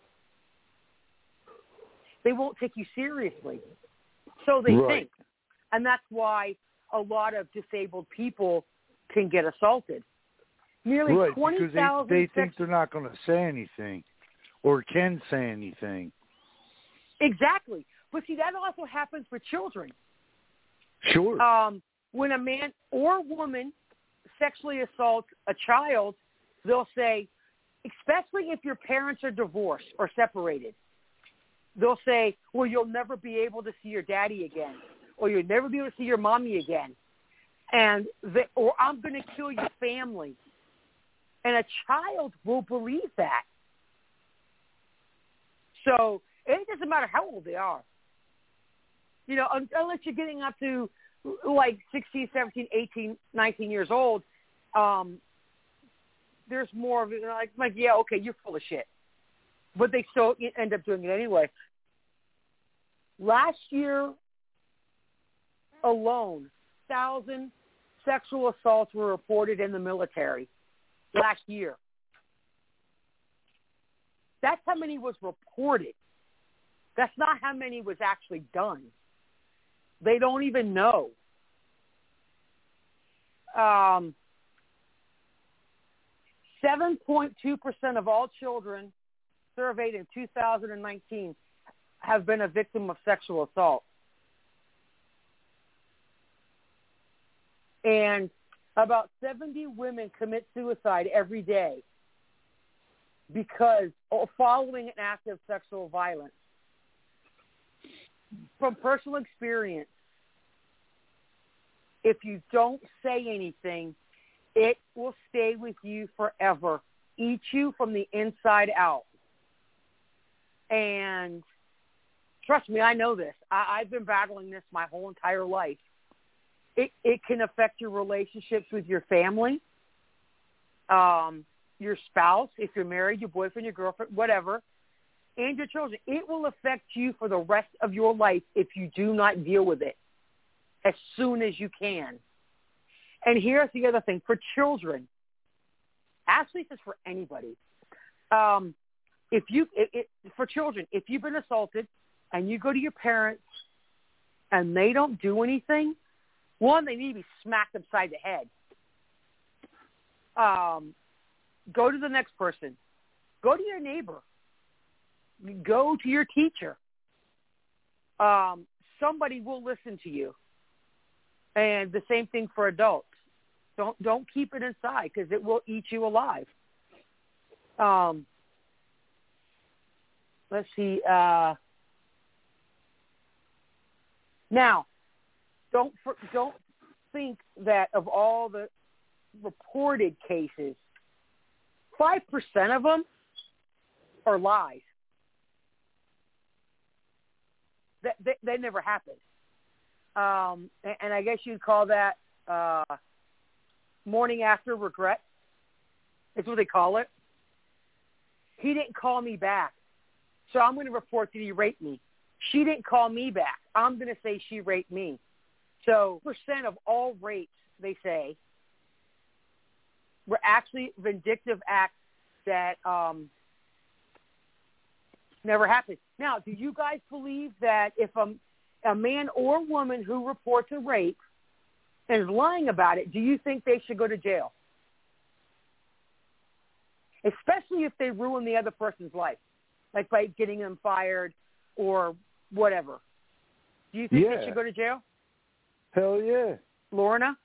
They won't take you seriously. So they right. think. And that's why a lot of disabled people can get assaulted. Nearly right, twenty because thousand. they, they sex- think they're not going to say anything or can say anything. Exactly. But see, that also happens for children. Sure. Um, when a man or woman sexually assaults a child, they'll say, especially if your parents are divorced or separated, they'll say, well, you'll never be able to see your daddy again, or you'll never be able to see your mommy again, and they, or I'm going to kill your family. And a child will believe that. So it doesn't matter how old they are. You know, unless you're getting up to like sixteen, seventeen, eighteen, nineteen years old, um, there's more of it. Like, like, yeah, okay, you're full of shit. But they still end up doing it anyway. Last year alone, thousand sexual assaults were reported in the military. Last year. That's how many was reported. That's not how many was actually done. They don't even know. Um, seven point two percent of all children surveyed in two thousand nineteen have been a victim of sexual assault. And about seventy women commit suicide every day because or following an act of sexual violence. From personal experience, if you don't say anything, it will stay with you forever, eat you from the inside out. And trust me, I know this. I, I've been battling this my whole entire life. It, it can affect your relationships with your family, um, your spouse, if you're married, your boyfriend, your girlfriend, whatever, and your children. It will affect you for the rest of your life if you do not deal with it as soon as you can. And here's the other thing. For children, actually this is for anybody, um, if you, it, it, for children, if you've been assaulted and you go to your parents and they don't do anything, one, they need to be smacked upside the head. Um, go to the next person. Go to your neighbor. Go to your teacher. Um, somebody will listen to you. And the same thing for adults. Don't don't keep it inside because it will eat you alive. Um, let's see. Uh, now, don't don't think that of all the reported cases, five percent of them are lies. That they, they never happened. Um, and, and I guess you'd call that uh, morning after regret. That's what they call it. He didn't call me back, so I'm going to report that he raped me. She didn't call me back. I'm going to say she raped me. So percent of all rapes, they say, were actually vindictive acts that um, never happened. Now, do you guys believe that if a, a man or woman who reports a rape and is lying about it, do you think they should go to jail? Especially if they ruin the other person's life, like by getting them fired or whatever. Do you think yeah. they should go to jail? Hell yeah. Lorna?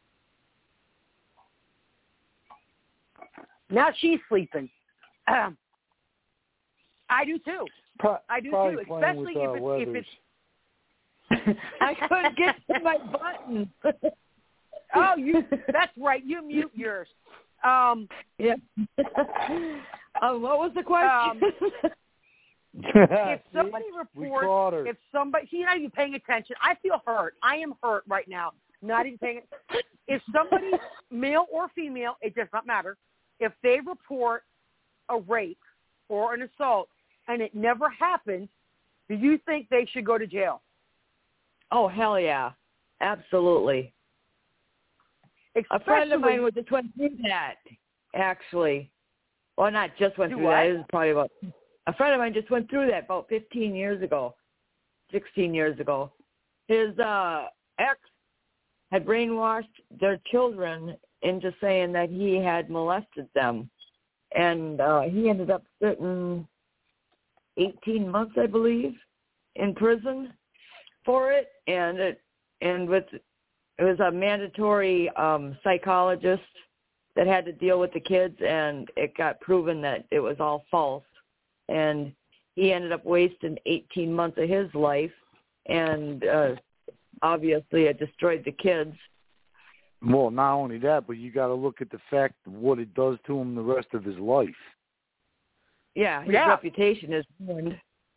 Now she's sleeping. Um, I do too. Pro- I do probably too, especially with, uh, if, it's, if it's. I couldn't get to my button. Oh, you. That's right. You mute yours. Um, yeah. um, what was the question? Um, if somebody we reports, caught her. if somebody, she's not even paying attention. I feel hurt. I am hurt right now. Not even paying. If somebody, male or female, it does not matter. If they report a rape or an assault and it never happened, do you think they should go to jail? Oh, hell yeah. Absolutely. Especially, a friend of mine just went through that, actually. Well, not just went through what? that. It was probably about, a friend of mine just went through that about fifteen years ago, sixteen years ago. His uh, ex had brainwashed their children into saying that he had molested them. And uh, he ended up sitting eighteen months, I believe, in prison for it. And it and with it was a mandatory um, psychologist that had to deal with the kids, and it got proven that it was all false. And he ended up wasting eighteen months of his life, and uh, obviously it destroyed the kids. Well, not only that, but you got to look at the fact of what it does to him the rest of his life. Yeah, his Yeah. reputation is ruined.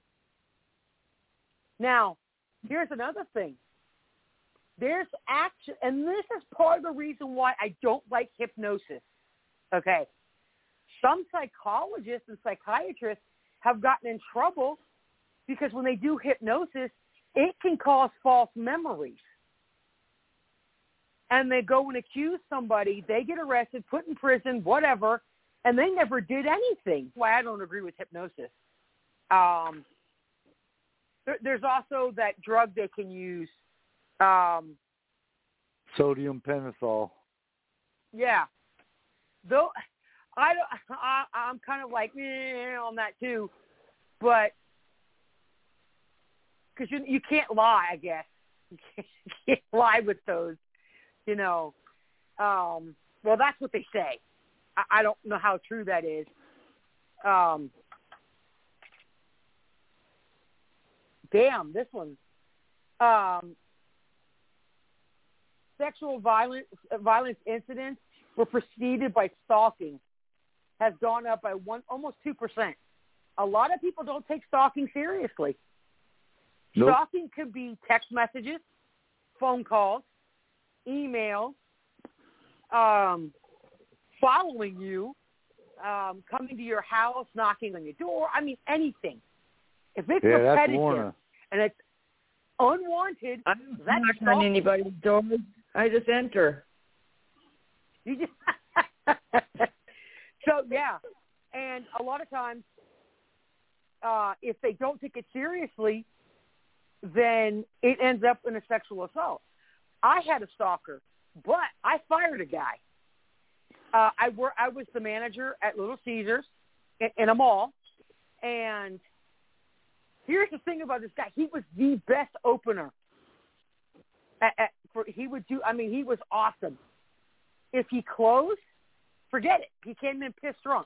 Now, here's another thing. There's action, and this is part of the reason why I don't like hypnosis. Okay. Some psychologists and psychiatrists have gotten in trouble because when they do hypnosis, it can cause false memories. And they go and accuse somebody, they get arrested, put in prison, whatever, and they never did anything. That's why I don't agree with hypnosis. Um, there, there's also that drug they can use. Um, Sodium pentothal. yeah. Though I, don't, I, I'm kind of like eh, on that too, but because you, you can't lie, I guess. You can't, you can't lie with those. You know, um, well, that's what they say. I, I don't know how true that is. Um, damn, this one. Um, sexual violence, violence incidents were preceded by stalking has gone up by one, almost two percent. A lot of people don't take stalking seriously. Nope. Stalking could be text messages, phone calls, email, um, following you, um, coming to your house, knocking on your door. I mean, anything. If it's Yeah, that's repetitive Lorna. and it's unwanted, I don't that's knock on stalking. anybody's doors. I just enter. You just so yeah, and a lot of times, uh, if they don't take it seriously, then it ends up in a sexual assault. I had a stalker, but I fired a guy. Uh, I were I was the manager at Little Caesars in, in a mall, and here's the thing about this guy: he was the best opener. At, at, for, he would do. I mean, he was awesome. If he closed, forget it. He came in pissed drunk,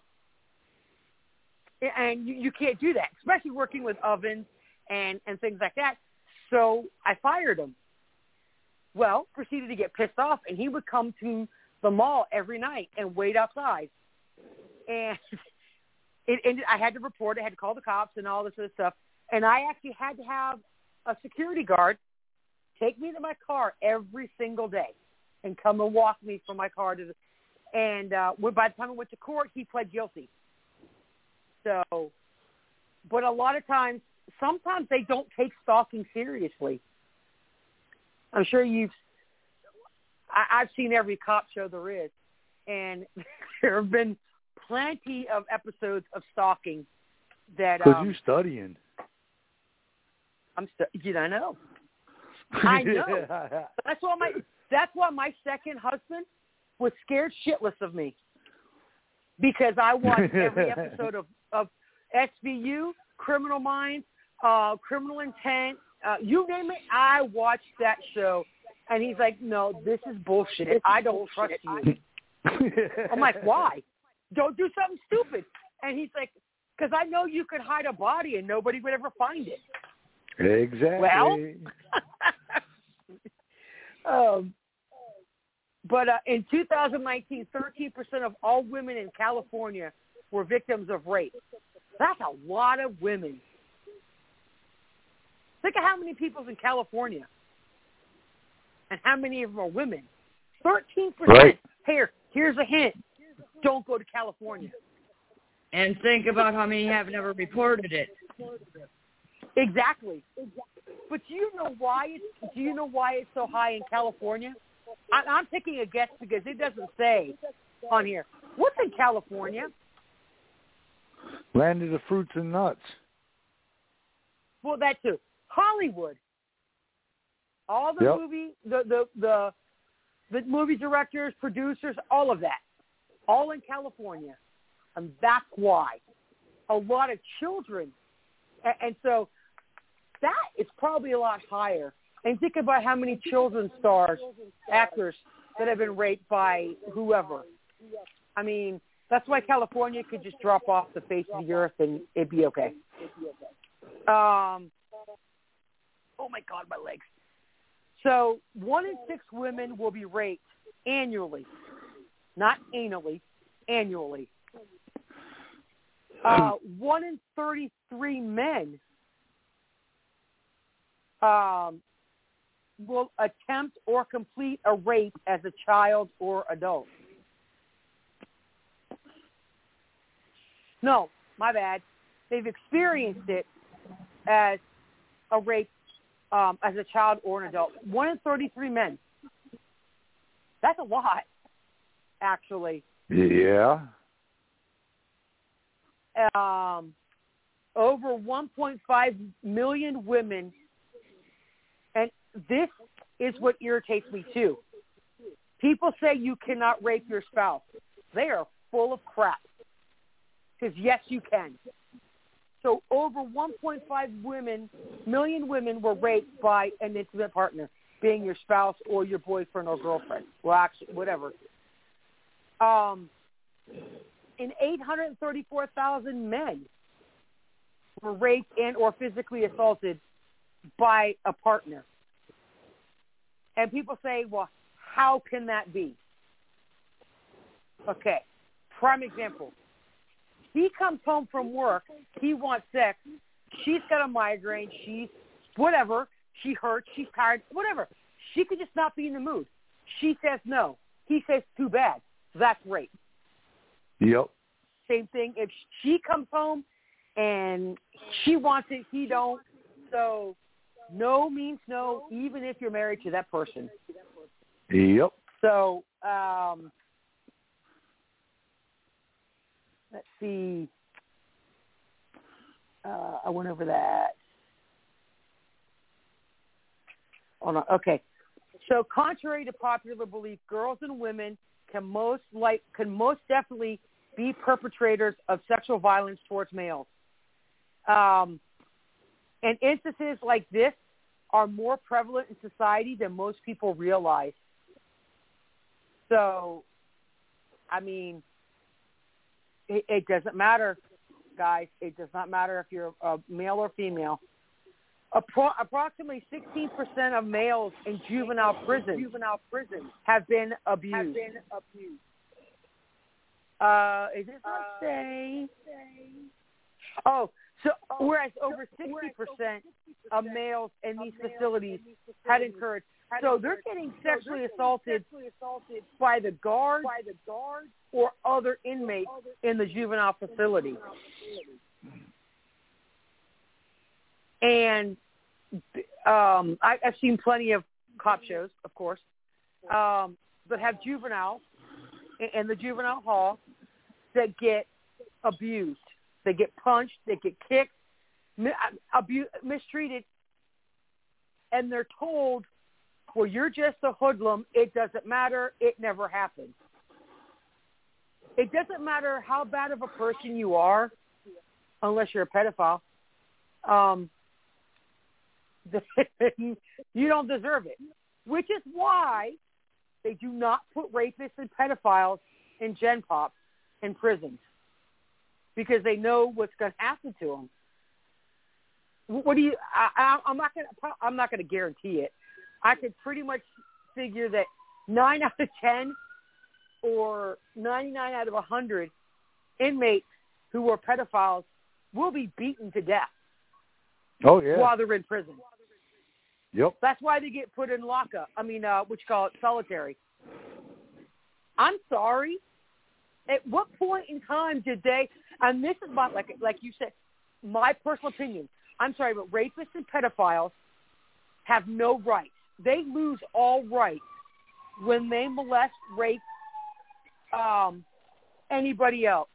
and you, you can't do that, especially working with ovens and and things like that. So I fired him. Well, proceeded to get pissed off, and he would come to the mall every night and wait outside. And it ended, I had to report. I had to call the cops and all this other stuff. And I actually had to have a security guard take me to my car every single day and come and walk me from my car to the. And uh, by the time I went to court, he pled guilty. So, but a lot of times, sometimes they don't take stalking seriously. I'm sure you've, I, I've seen every cop show there is, and there have been plenty of episodes of stalking that. Because um, you're studying. I'm stu- Did I know? I know. That's why my that's why my second husband was scared shitless of me, because I watched every episode of, of S V U, Criminal Minds, uh, Criminal Intent. Uh, you name it, I watched that show. And he's like, no, this is bullshit. This I don't bullshit. trust you. I'm like, why? Don't do something stupid. And he's like, because I know you could hide a body and nobody would ever find it. Exactly. Well, um, but uh, in two thousand nineteen, thirteen percent of all women in California were victims of rape. That's a lot of women. Think of how many people's in California and how many of them are women. thirteen percent. Right. Here, here's a hint. Don't go to California. And think about how many have never reported it. Exactly. But do you know why it's, do you know why it's so high in California? I, I'm taking a guess because it doesn't say on here. What's in California? Land of the fruits and nuts. Well, that too. Hollywood. All the Yep. movie, the, the the the movie directors, producers, all of that, all in California. And that's why. A lot of children. And, and so that is probably a lot higher. And think about how many children stars, actors that have been raped by whoever. I mean, that's why California could just drop off the face of the earth and it'd be okay. Um, oh, my God, my legs. So one in six women will be raped annually, not anally, annually. Uh, one in thirty-three men um, will attempt or complete a rape as a child or adult. No, my bad. They've experienced it as a rape um, as a child or an adult. One in thirty-three men. That's a lot, actually. Yeah. Um, over one point five million women, and this is what irritates me too. People say you cannot rape your spouse. They are full of crap. Because yes, you can. So over one point five women, million women were raped by an intimate partner, being your spouse or your boyfriend or girlfriend. Well, actually, whatever. Um, and eight hundred thirty-four thousand men were raped and or physically assaulted by a partner. And people say, well, how can that be? Okay, prime example. He comes home from work. He wants sex. She's got a migraine. She's whatever. She hurts. She's tired. Whatever. She could just not be in the mood. She says no. He says too bad. That's rape. Yep. Same thing. If she comes home and she wants it, he don't. So no means no, even if you're married to that person. Yep. So um, let's see. Uh, I went over that. Oh, no. Okay. So contrary to popular belief, girls and women can most like can most definitely be perpetrators of sexual violence towards males. Um, and instances like this are more prevalent in society than most people realize. So, I mean, it, it doesn't matter, guys. It does not matter if you're a male or female. Appro- approximately sixteen percent of males in juvenile prison, juvenile prison have been abused. Have been abused. Uh, is it not say? Oh, so whereas over sixty percent of males in these facilities had incurred. So they're getting sexually assaulted by the guards or other inmates in the juvenile facility. And um, I, I've seen plenty of cop shows, of course, um, that have juveniles in, in the juvenile hall that get abused. They get punched, they get kicked, mi- abu- mistreated, and they're told, well, you're just a hoodlum. It doesn't matter. It never happened. It doesn't matter how bad of a person you are, unless you're a pedophile. Um, you don't deserve it, which is why they do not put rapists and pedophiles in Gen Pop in prisons, because they know what's going to happen to them. What do you? I, I'm not going to. I'm not going to guarantee it. I could pretty much figure that nine out of ten, or ninety-nine out of a hundred inmates who are pedophiles will be beaten to death. Oh yeah. While they're in prison. Yep. That's why they get put in lockup. I mean, uh, what you call it, solitary. I'm sorry. At what point in time did they? And this is about like like you said, my personal opinion. I'm sorry, but rapists and pedophiles have no rights. They lose all rights when they molest, rape um, anybody else.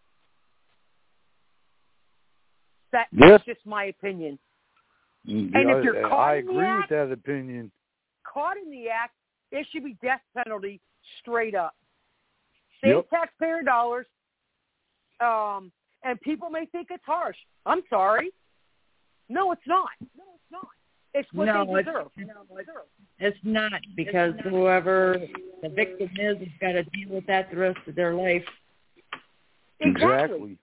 That, Yep. That's just my opinion. And if you're caught I in the agree act- with that opinion. Caught in the act, It should be death penalty straight up. Save Yep. taxpayer dollars. Um, and people may think it's harsh. I'm sorry. No, it's not. No, it's not. It's what no, they deserve. It's, it's not, because whoever the victim is has got to deal with that the rest of their life. Exactly.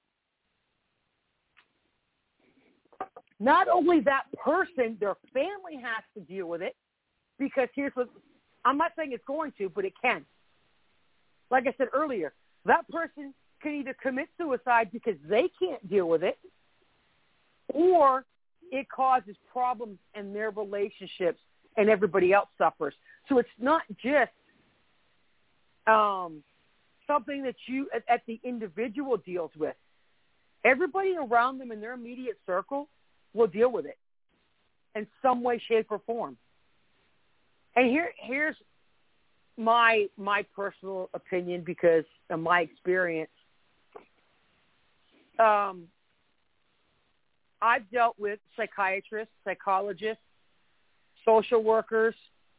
Not only that person, their family has to deal with it, because here's what, I'm not saying it's going to, but it can. Like I said earlier, that person can either commit suicide because they can't deal with it, or it causes problems in their relationships and everybody else suffers. So it's not just um, something that you, at, at the individual deals with. Everybody around them in their immediate circle will deal with it in some way, shape, or form. And here, here's my my personal opinion, because of my experience. Um, I've dealt with psychiatrists, psychologists, social workers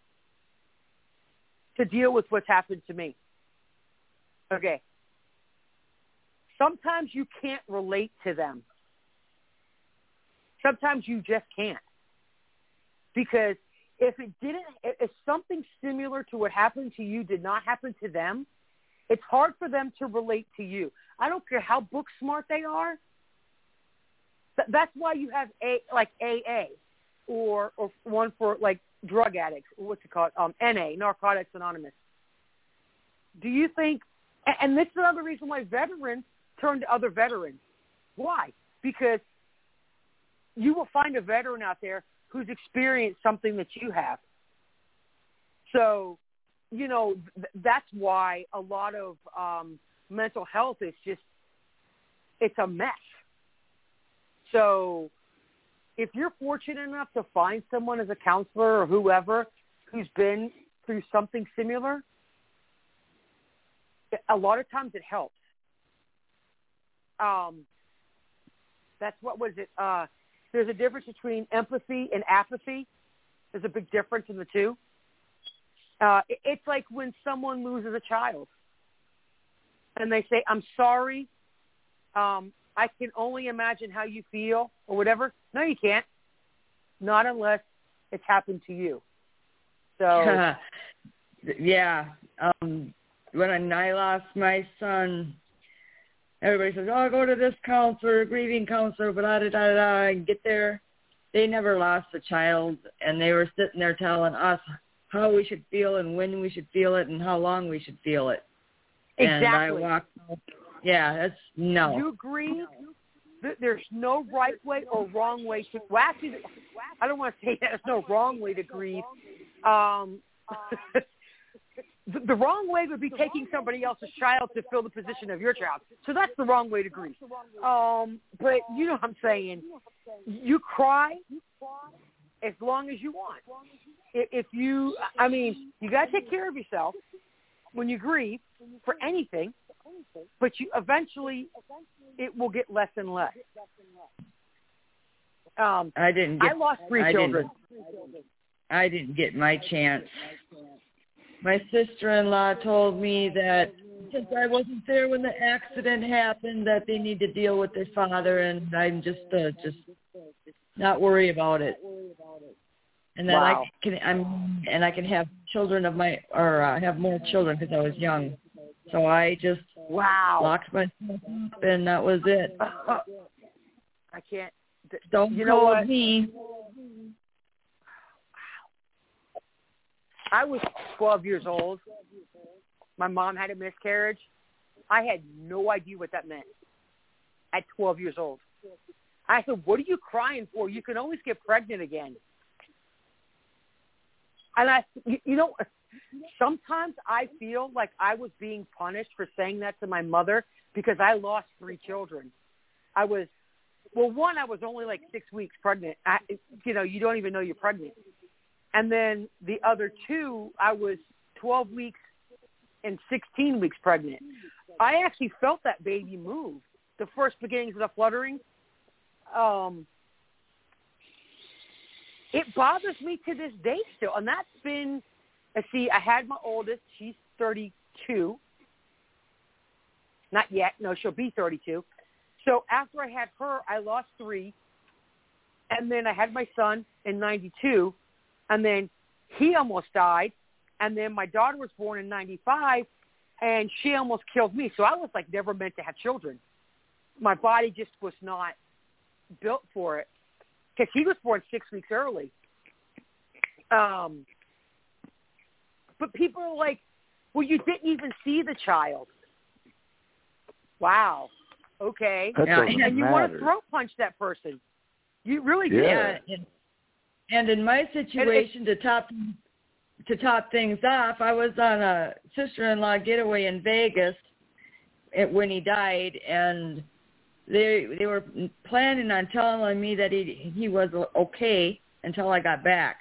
to deal with what's happened to me. Okay. Sometimes you can't relate to them. Sometimes you just can't. Because if it didn't, if something similar to what happened to you did not happen to them, it's hard for them to relate to you. I don't care how book smart they are. That's why you have a like A A, or or one for like drug addicts. What's it called? Um, N A, Narcotics Anonymous. Do you think? And this is another reason why veterans turn to other veterans. Why? Because you will find a veteran out there who's experienced something that you have. So, you know, th- that's why a lot of um, mental health is just, it's a mess. So if you're fortunate enough to find someone as a counselor or whoever who's been through something similar, a lot of times it helps. Um, that's what was it? Uh, there's a difference between empathy and apathy. There's a big difference in the two. Uh, it, it's like when someone loses a child and they say, I'm sorry, um, I can only imagine how you feel, or whatever. No, you can't. Not unless it's happened to you. So, yeah. Um, when I lost my son, everybody says, oh, go to this counselor, grieving counselor, blah, da, da, da, and get there. They never lost a child, and they were sitting there telling us how we should feel and when we should feel it and how long we should feel it. Exactly. And I walked out. Yeah, that's no. You agree? There's no right way or wrong way to. Well, actually, I don't want to say there's no wrong way to grieve. Um, the, the wrong way would be taking somebody else's child to fill the position of your child. So that's the wrong way to grieve. Um, but you know what I'm saying? You cry as long as you want. If you, I mean, you got to take care of yourself when you grieve for anything. But you eventually, it will get less and less. Um, I didn't. Get, I lost three I children. Didn't, I didn't get my chance. My sister-in-law told me that since I wasn't there when the accident happened, that they need to deal with their father, and I'm just uh, just not worry about it. And that wow. I can, I'm, and I can have children of my, or uh, have more children because I was young. So I just wow. locked myself up, and that was it. Uh, I can't. Th- Don't you know call what? me. I was twelve years old. My mom had a miscarriage. I had no idea what that meant at twelve years old. I said, what are you crying for? You can always get pregnant again. And I, you, you know, sometimes I feel like I was being punished for saying that to my mother because I lost three children. I was, well, one, I was only like six weeks pregnant. I, you know, you don't even know you're pregnant. And then the other two, I was twelve weeks and sixteen weeks pregnant. I actually felt that baby move, the first beginnings of the fluttering. Um, it bothers me to this day still. And that's been let's see, I had my oldest. She's thirty-two. Not yet. No, she'll be thirty-two. So after I had her, I lost three. And then I had my son in ninety-two. And then he almost died. And then my daughter was born in ninety-five. And she almost killed me. So I was like never meant to have children. My body just was not built for it. Because he was born six weeks early. Um, but people are like, well, you didn't even see the child. Wow. Okay. That Yeah, doesn't and you matter. want to throat punch that person. You really do. Yeah. And, and in my situation, to top to top things off, I was on a sister-in-law getaway in Vegas when he died, and they they were planning on telling me that he he was okay until I got back.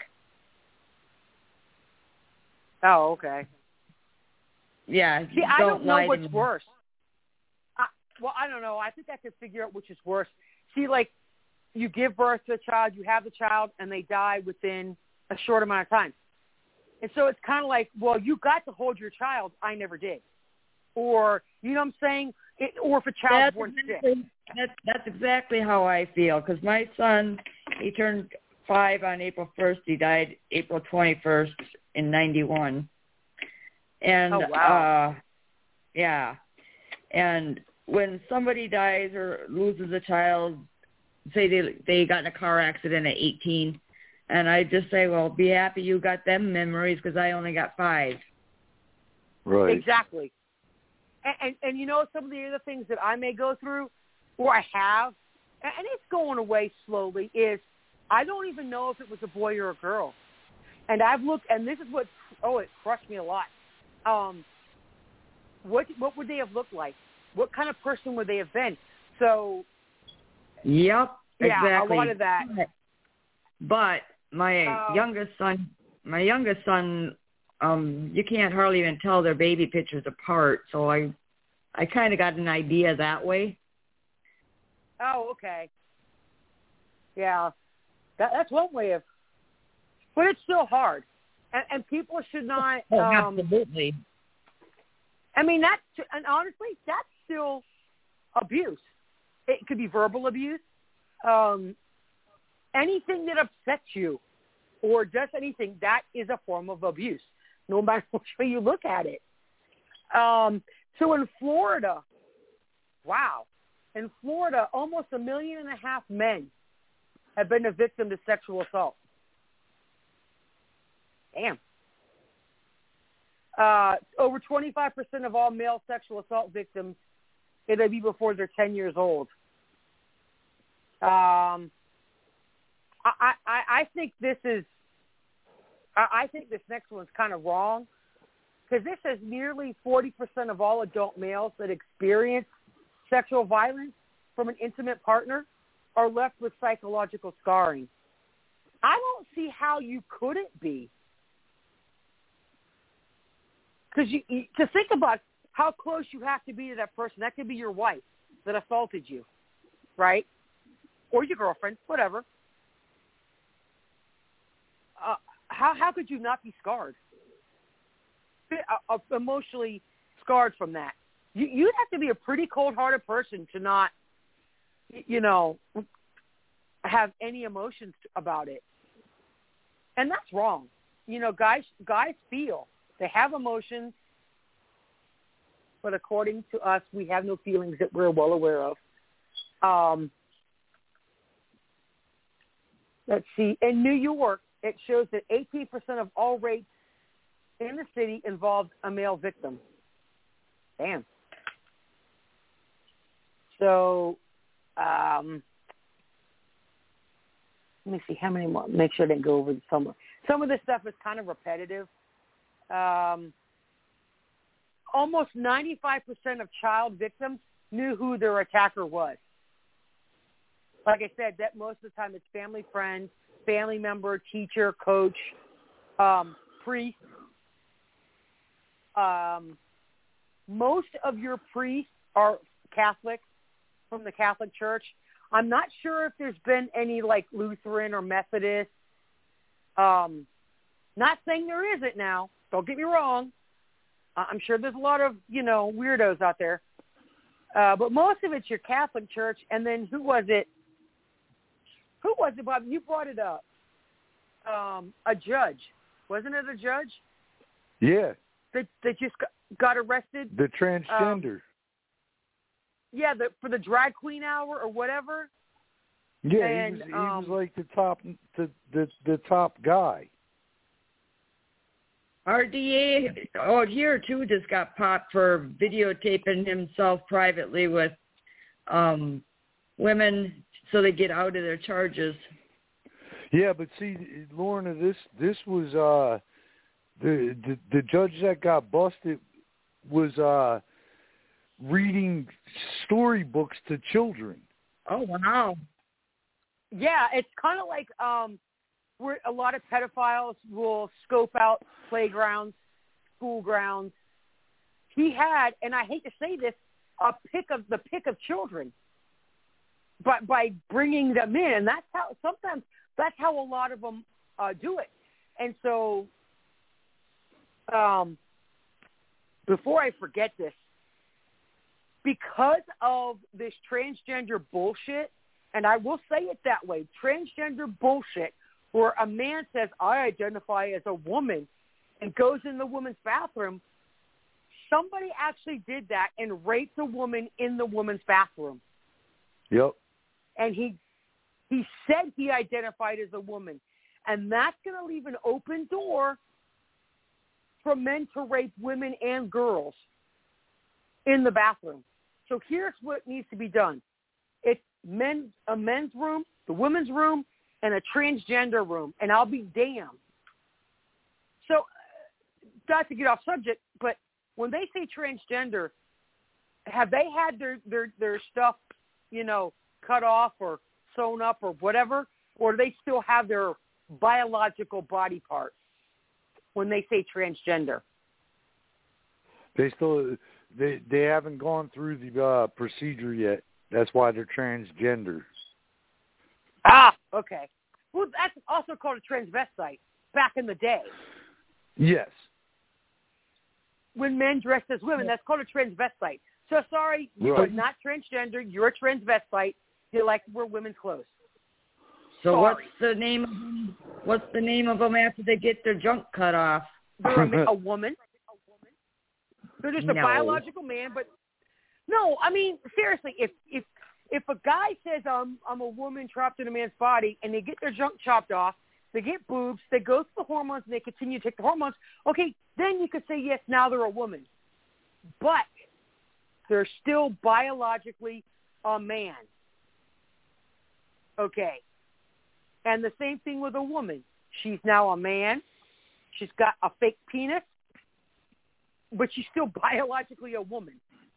Oh, okay. Yeah. See, I don't know lie to what's me. worse. I, well, I don't know. I think I could figure out which is worse. See, like, you give birth to a child, you have the child, and they die within a short amount of time. And so it's kind of like, well, you got to hold your child. I never did. Or, you know what I'm saying? It, or if a child's That's born sick. exactly, that's, that's exactly how I feel, because my son, he turned five on April first. He died April twenty-first in ninety-one. And, Oh, wow. uh, yeah. And when somebody dies or loses a child, say they they got in a car accident at eighteen, and I just say, well, be happy you got them memories because I only got five. Right. Exactly. And, and, and you know, some of the other things that I may go through, or I have, and it's going away slowly, is I don't even know if it was a boy or a girl. And I've looked, and this is what, oh, it crushed me a lot. Um, what what would they have looked like? What kind of person would they have been? So, Yep, yeah, exactly. a lot of that. But my Um, youngest son, my youngest son, um, you can't hardly even tell their baby pictures apart. So I, I kind of got an idea that way. Oh, okay. Yeah, that, that's one way of, but it's still hard, and, and people should not. Oh, um, absolutely. I mean, that's, and honestly, that's still abuse. It could be verbal abuse, um, anything that upsets you, or does anything that is a form of abuse, no matter which way you look at it. Um, so in Florida, wow, in Florida, almost a million and a half men have been a victim to sexual assault. Damn. Uh, over twenty-five percent of all male sexual assault victims, it'll be before they're ten years old. Um, I, I, I think this is, I, I think this next one's kind of wrong, because this says nearly forty percent of all adult males that experience sexual violence from an intimate partner are left with psychological scarring. I don't see how you couldn't be. Because you, you, to think about how close you have to be to that person. That could be your wife that assaulted you, right? Or your girlfriend, whatever. Uh, how how could you not be scarred? Uh, uh, emotionally scarred from that. You, you'd have to be a pretty cold-hearted person to not, you know, have any emotions about it. And that's wrong. You know, guys guys feel. They have emotions, but according to us, we have no feelings that we're well aware of. Um, let's see. In New York, it shows that eighteen percent of all rapes in the city involved a male victim. Damn. So, um, let me see how many more. Make sure I didn't go over some. Some of this stuff is kind of repetitive. Um, almost ninety-five percent of child victims knew who their attacker was. Like I said, that most of the time it's family friend, family member, teacher, coach, um, priest. Um, most of your priests are Catholic, from the Catholic Church. I'm not sure if there's been any like Lutheran or Methodist. Um, not saying there isn't now, Don't get me wrong. I'm sure there's a lot of, you know, weirdos out there. Uh, but most of it's your Catholic Church. And then who was it? Who was it, Bob? You brought it up. Um, a judge. Wasn't it a judge? Yeah. That, that just got, got arrested? The transgender. Um, yeah, the, for the drag queen hour or whatever. Yeah, and, he was, he um, was like the top, the, the, the top guy. R D A, oh, here too, just got popped for videotaping himself privately with um, women so they get out of their charges. Yeah, but see, Lorna, this this was uh, the, the the judge that got busted was uh, reading storybooks to children. Oh wow! Yeah, it's kind of like um, where a lot of pedophiles will scope out playgrounds, school grounds. He had, and I hate to say this, a pick of the pick of children, but by bringing them in, and that's how sometimes that's how a lot of them uh, do it. And so, um, before I forget this, because of this transgender bullshit, and I will say it that way, transgender bullshit, where a man says, I identify as a woman, and goes in the woman's bathroom, somebody actually did that and raped a woman in the woman's bathroom. Yep. And he he said he identified as a woman. And that's going to leave an open door for men to rape women and girls in the bathroom. So here's what needs to be done. It's men, a men's room, the women's room, and a transgender room. And I'll be damned. So, not to get off subject, but when they say transgender, have they had their, their, their stuff, you know, cut off or sewn up or whatever? Or do they still have their biological body parts when they say transgender? They still they they haven't gone through the uh, procedure yet. That's why they're transgender. Ah, okay. Well, that's also called a transvestite back in the day. Yes. When men dressed as women, that's called a transvestite. So sorry, you Right. are not transgender. You're a transvestite. You like to wear women's clothes. So Sorry. what's the name of them? What's the name of them after they get their junk cut off? They're a, a woman. They're just a No. biological man. But no, I mean seriously, if if if a guy says I'm I'm a woman trapped in a man's body, and they get their junk chopped off, they get boobs, they go through the hormones, and they continue to take the hormones, okay, then you could say yes, now they're a woman. But they're still biologically a man. Okay. And the same thing with a woman. She's now a man. She's got a fake penis, but she's still biologically a woman.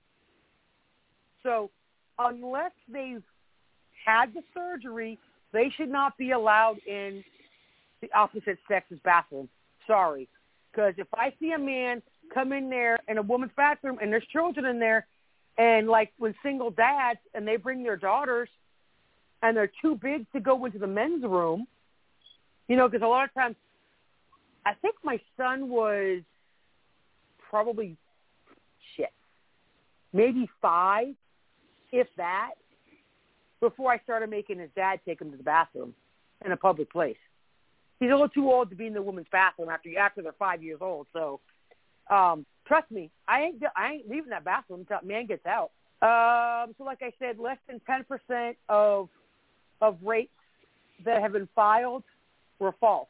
So unless they've had the surgery, they should not be allowed in the opposite sex's bathroom. Sorry. Because if I see a man come in there in a woman's bathroom and there's children in there, and like when single dads and they bring their daughters and they're too big to go into the men's room, you know, because a lot of times, I think my son was probably, shit, maybe five, if that, before I started making his dad take him to the bathroom in a public place. He's a little too old to be in the woman's bathroom after after they're five years old. So, um, trust me, I ain't I ain't leaving that bathroom until that man gets out. Um, so, like I said, less than ten percent of of rapes that have been filed were false.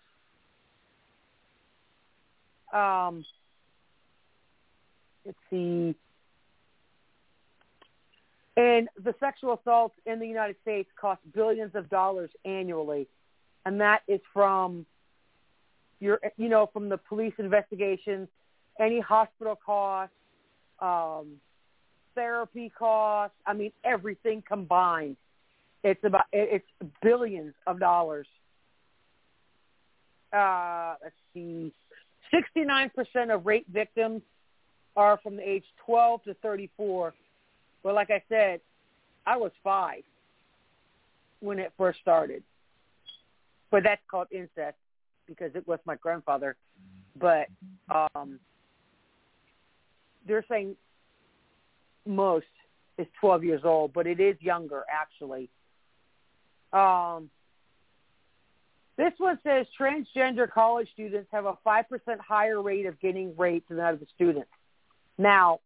Um, let's see. And the sexual assaults in the United States cost billions of dollars annually. And that is from your, you know, from the police investigations, any hospital costs, um, therapy costs. I mean, everything combined. It's about it's billions of dollars. Uh, let's see, sixty-nine percent of rape victims are from the age twelve to thirty-four. Well, like I said, I was five when it first started. But that's called incest because it was my grandfather. But um, they're saying most is twelve years old, but it is younger, actually. Um, this one says transgender college students have a five percent higher rate of getting raped than other students. Now,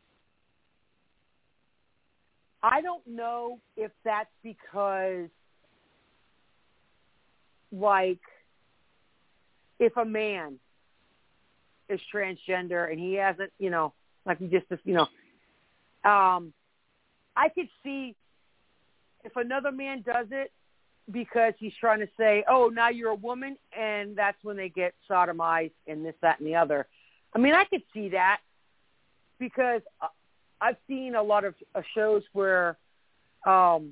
I don't know if that's because, like, if a man is transgender and he hasn't, you know, like he just, you know, um, I could see if another man does it because he's trying to say, oh, now you're a woman, and that's when they get sodomized and this, that, and the other. I mean, I could see that because I've seen a lot of uh, shows where um,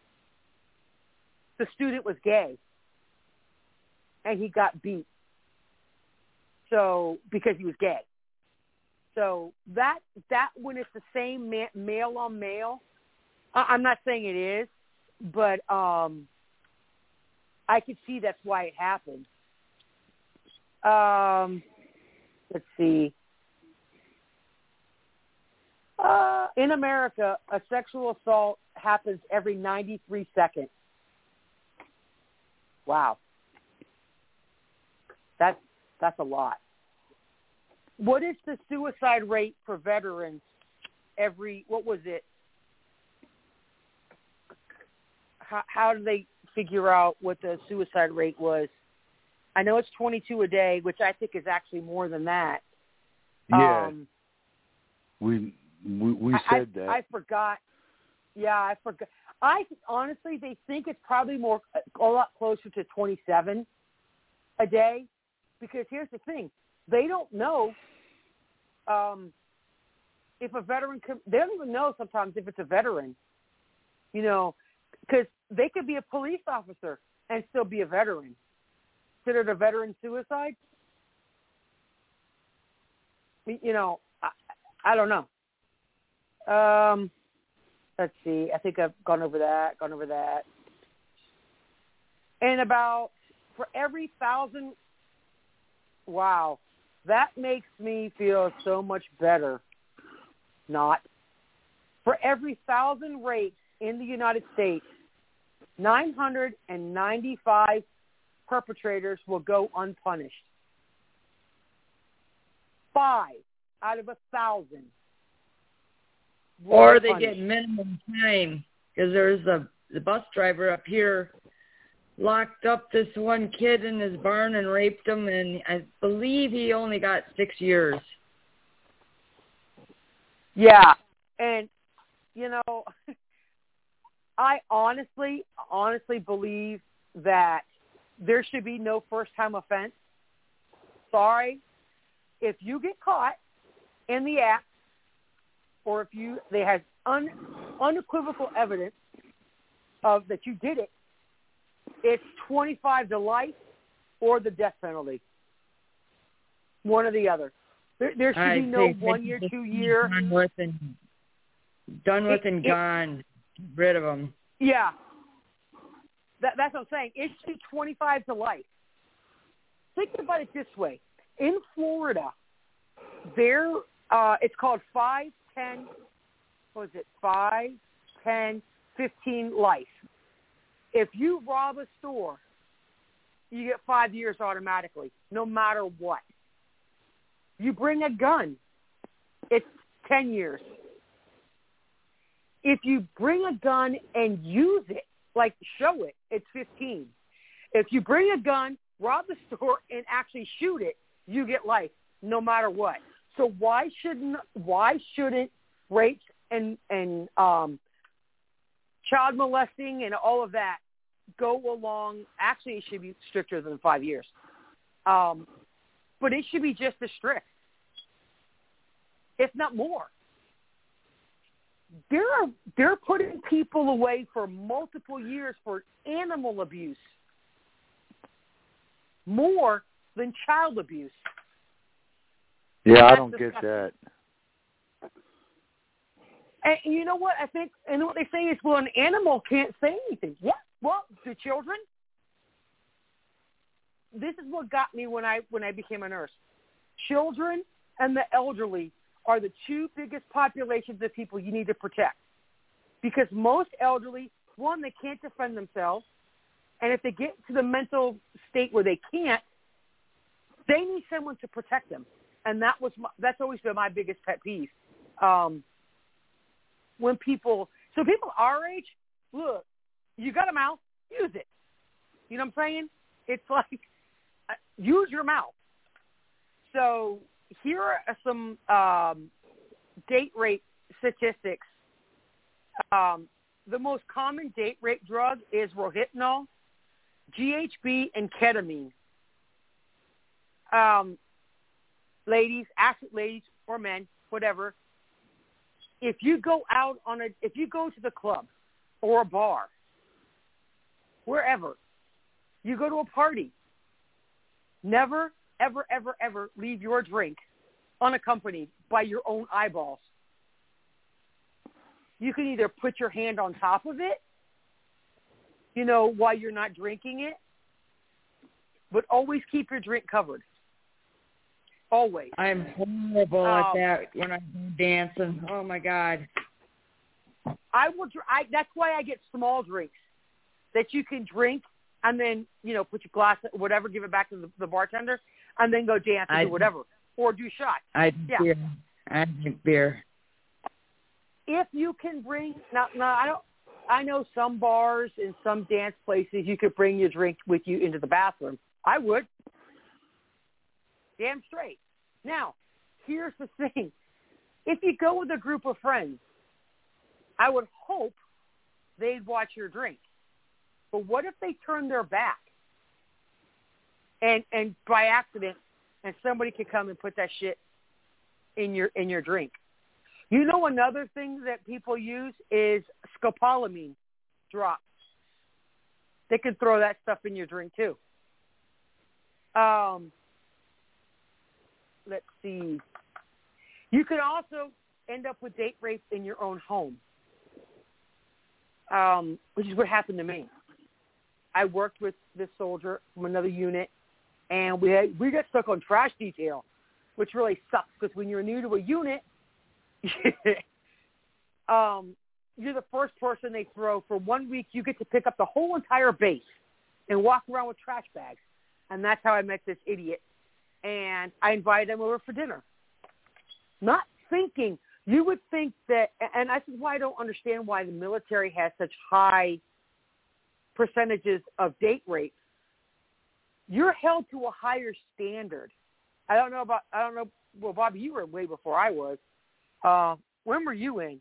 the student was gay and he got beat. So, because he was gay. So that, that when it's the same ma- male on male, I- I'm not saying it is, but um, I could see that's why it happened. Um, let's see. Uh, in America, a sexual assault happens every ninety-three seconds. Wow. That's, that's a lot. What is the suicide rate for veterans every, what was it? How, how do they figure out what the suicide rate was? I know it's twenty-two a day, which I think is actually more than that. Yeah. Um, we we, we I, said I, that. I forgot. Yeah, I forgot. I honestly, they think it's probably more, a lot closer to twenty-seven a day, because here's the thing. They don't know um, if a veteran could, they don't even know sometimes if it's a veteran, you know, because they could be a police officer and still be a veteran. Considered a veteran suicide? You know, I, I don't know. Um, let's see. I think I've gone over that, gone over that. And about, for every thousand, wow, that makes me feel so much better. Not. For every thousand rapes in the United States, nine hundred ninety-five perpetrators will go unpunished. Five out of a thousand. Or they punished. get minimum time, because there's a the bus driver up here locked up this one kid in his barn and raped him, and I believe he only got six years. Yeah, and, you know, I honestly, honestly believe that there should be no first-time offense. Sorry. If you get caught in the act, or if you they have un, unequivocal evidence of that you did it, it's twenty-five to life or the death penalty. One or the other. There, there should I be no think one year, two year. Done with and, done with It- and it- gone. Get rid of them. Yeah. That, that's what I'm saying. It should be twenty-five to life. Think about it this way. In Florida, there uh, it's called five, ten, what is it, five, ten, fifteen life. If you rob a store, you get five years automatically, no matter what. You bring a gun, it's ten years. If you bring a gun and use it, like show it, it's fifteen. If you bring a gun, rob the store, and actually shoot it, you get life, no matter what. So why shouldn't why shouldn't rape and and um, child molesting and all of that go along? Actually, it should be stricter than five years, um, but it should be just as strict, if not more. They're they're putting people away for multiple years for animal abuse, more than child abuse. Yeah, I That's don't get disgusting. that. And you know what? I think, and what they say is, well, an animal can't say anything. Yeah, well, the children. This is what got me when I when I became a nurse. children and the elderly are the two biggest populations of people you need to protect. Because most elderly, one, they can't defend themselves. And if they get to the mental state where they can't, they need someone to protect them. And that was my, that's always been my biggest pet peeve. Um, when people, so people our age, look, you got a mouth, use it. You know what I'm saying? It's like, uh, use your mouth. So here are some um, date rape statistics. Um, the most common date rape drug is Rohypnol, G H B, and ketamine. Um, ladies, ask it, ladies or men, whatever. If you go out on a, if you go to the club or a bar, wherever, you go to a party, never, ever, ever, ever leave your drink unaccompanied by your own eyeballs. You can either put your hand on top of it, you know, while you're not drinking it, but always keep your drink covered. Always. I'm horrible um, at that when I'm dancing. Oh, my God. I will. I, that's why I get small drinks that you can drink and then, you know, put your glass, whatever, give it back to the, the bartender, and then go dance or I, do whatever, or do shots. I drink yeah. beer. I drink beer. If you can bring now, now I don't. I know some bars and some dance places you could bring your drink with you into the bathroom. I would. Damn straight. Now, here's the thing. If you go with a group of friends, I would hope they'd watch your drink. But what if they turn their back and and by accident and somebody could come and put that shit in your in your drink? You know, another thing that people use is scopolamine drops. They can throw that stuff in your drink too. Um, let's see. You could also end up with date rape in your own home, um, which is what happened to me. I worked with this soldier from another unit, and we had, we got stuck on trash detail, which really sucks because when you're new to a unit, um, you're the first person they throw. For one week, you get to pick up the whole entire base and walk around with trash bags. And that's how I met this idiot. And I invited him over for dinner. Not thinking, you would think that, and this is why I don't understand why the military has such high percentages of date rape. You're held to a higher standard. I don't know about, I don't know, well, Bobby, you were way before I was. Uh, when were you in?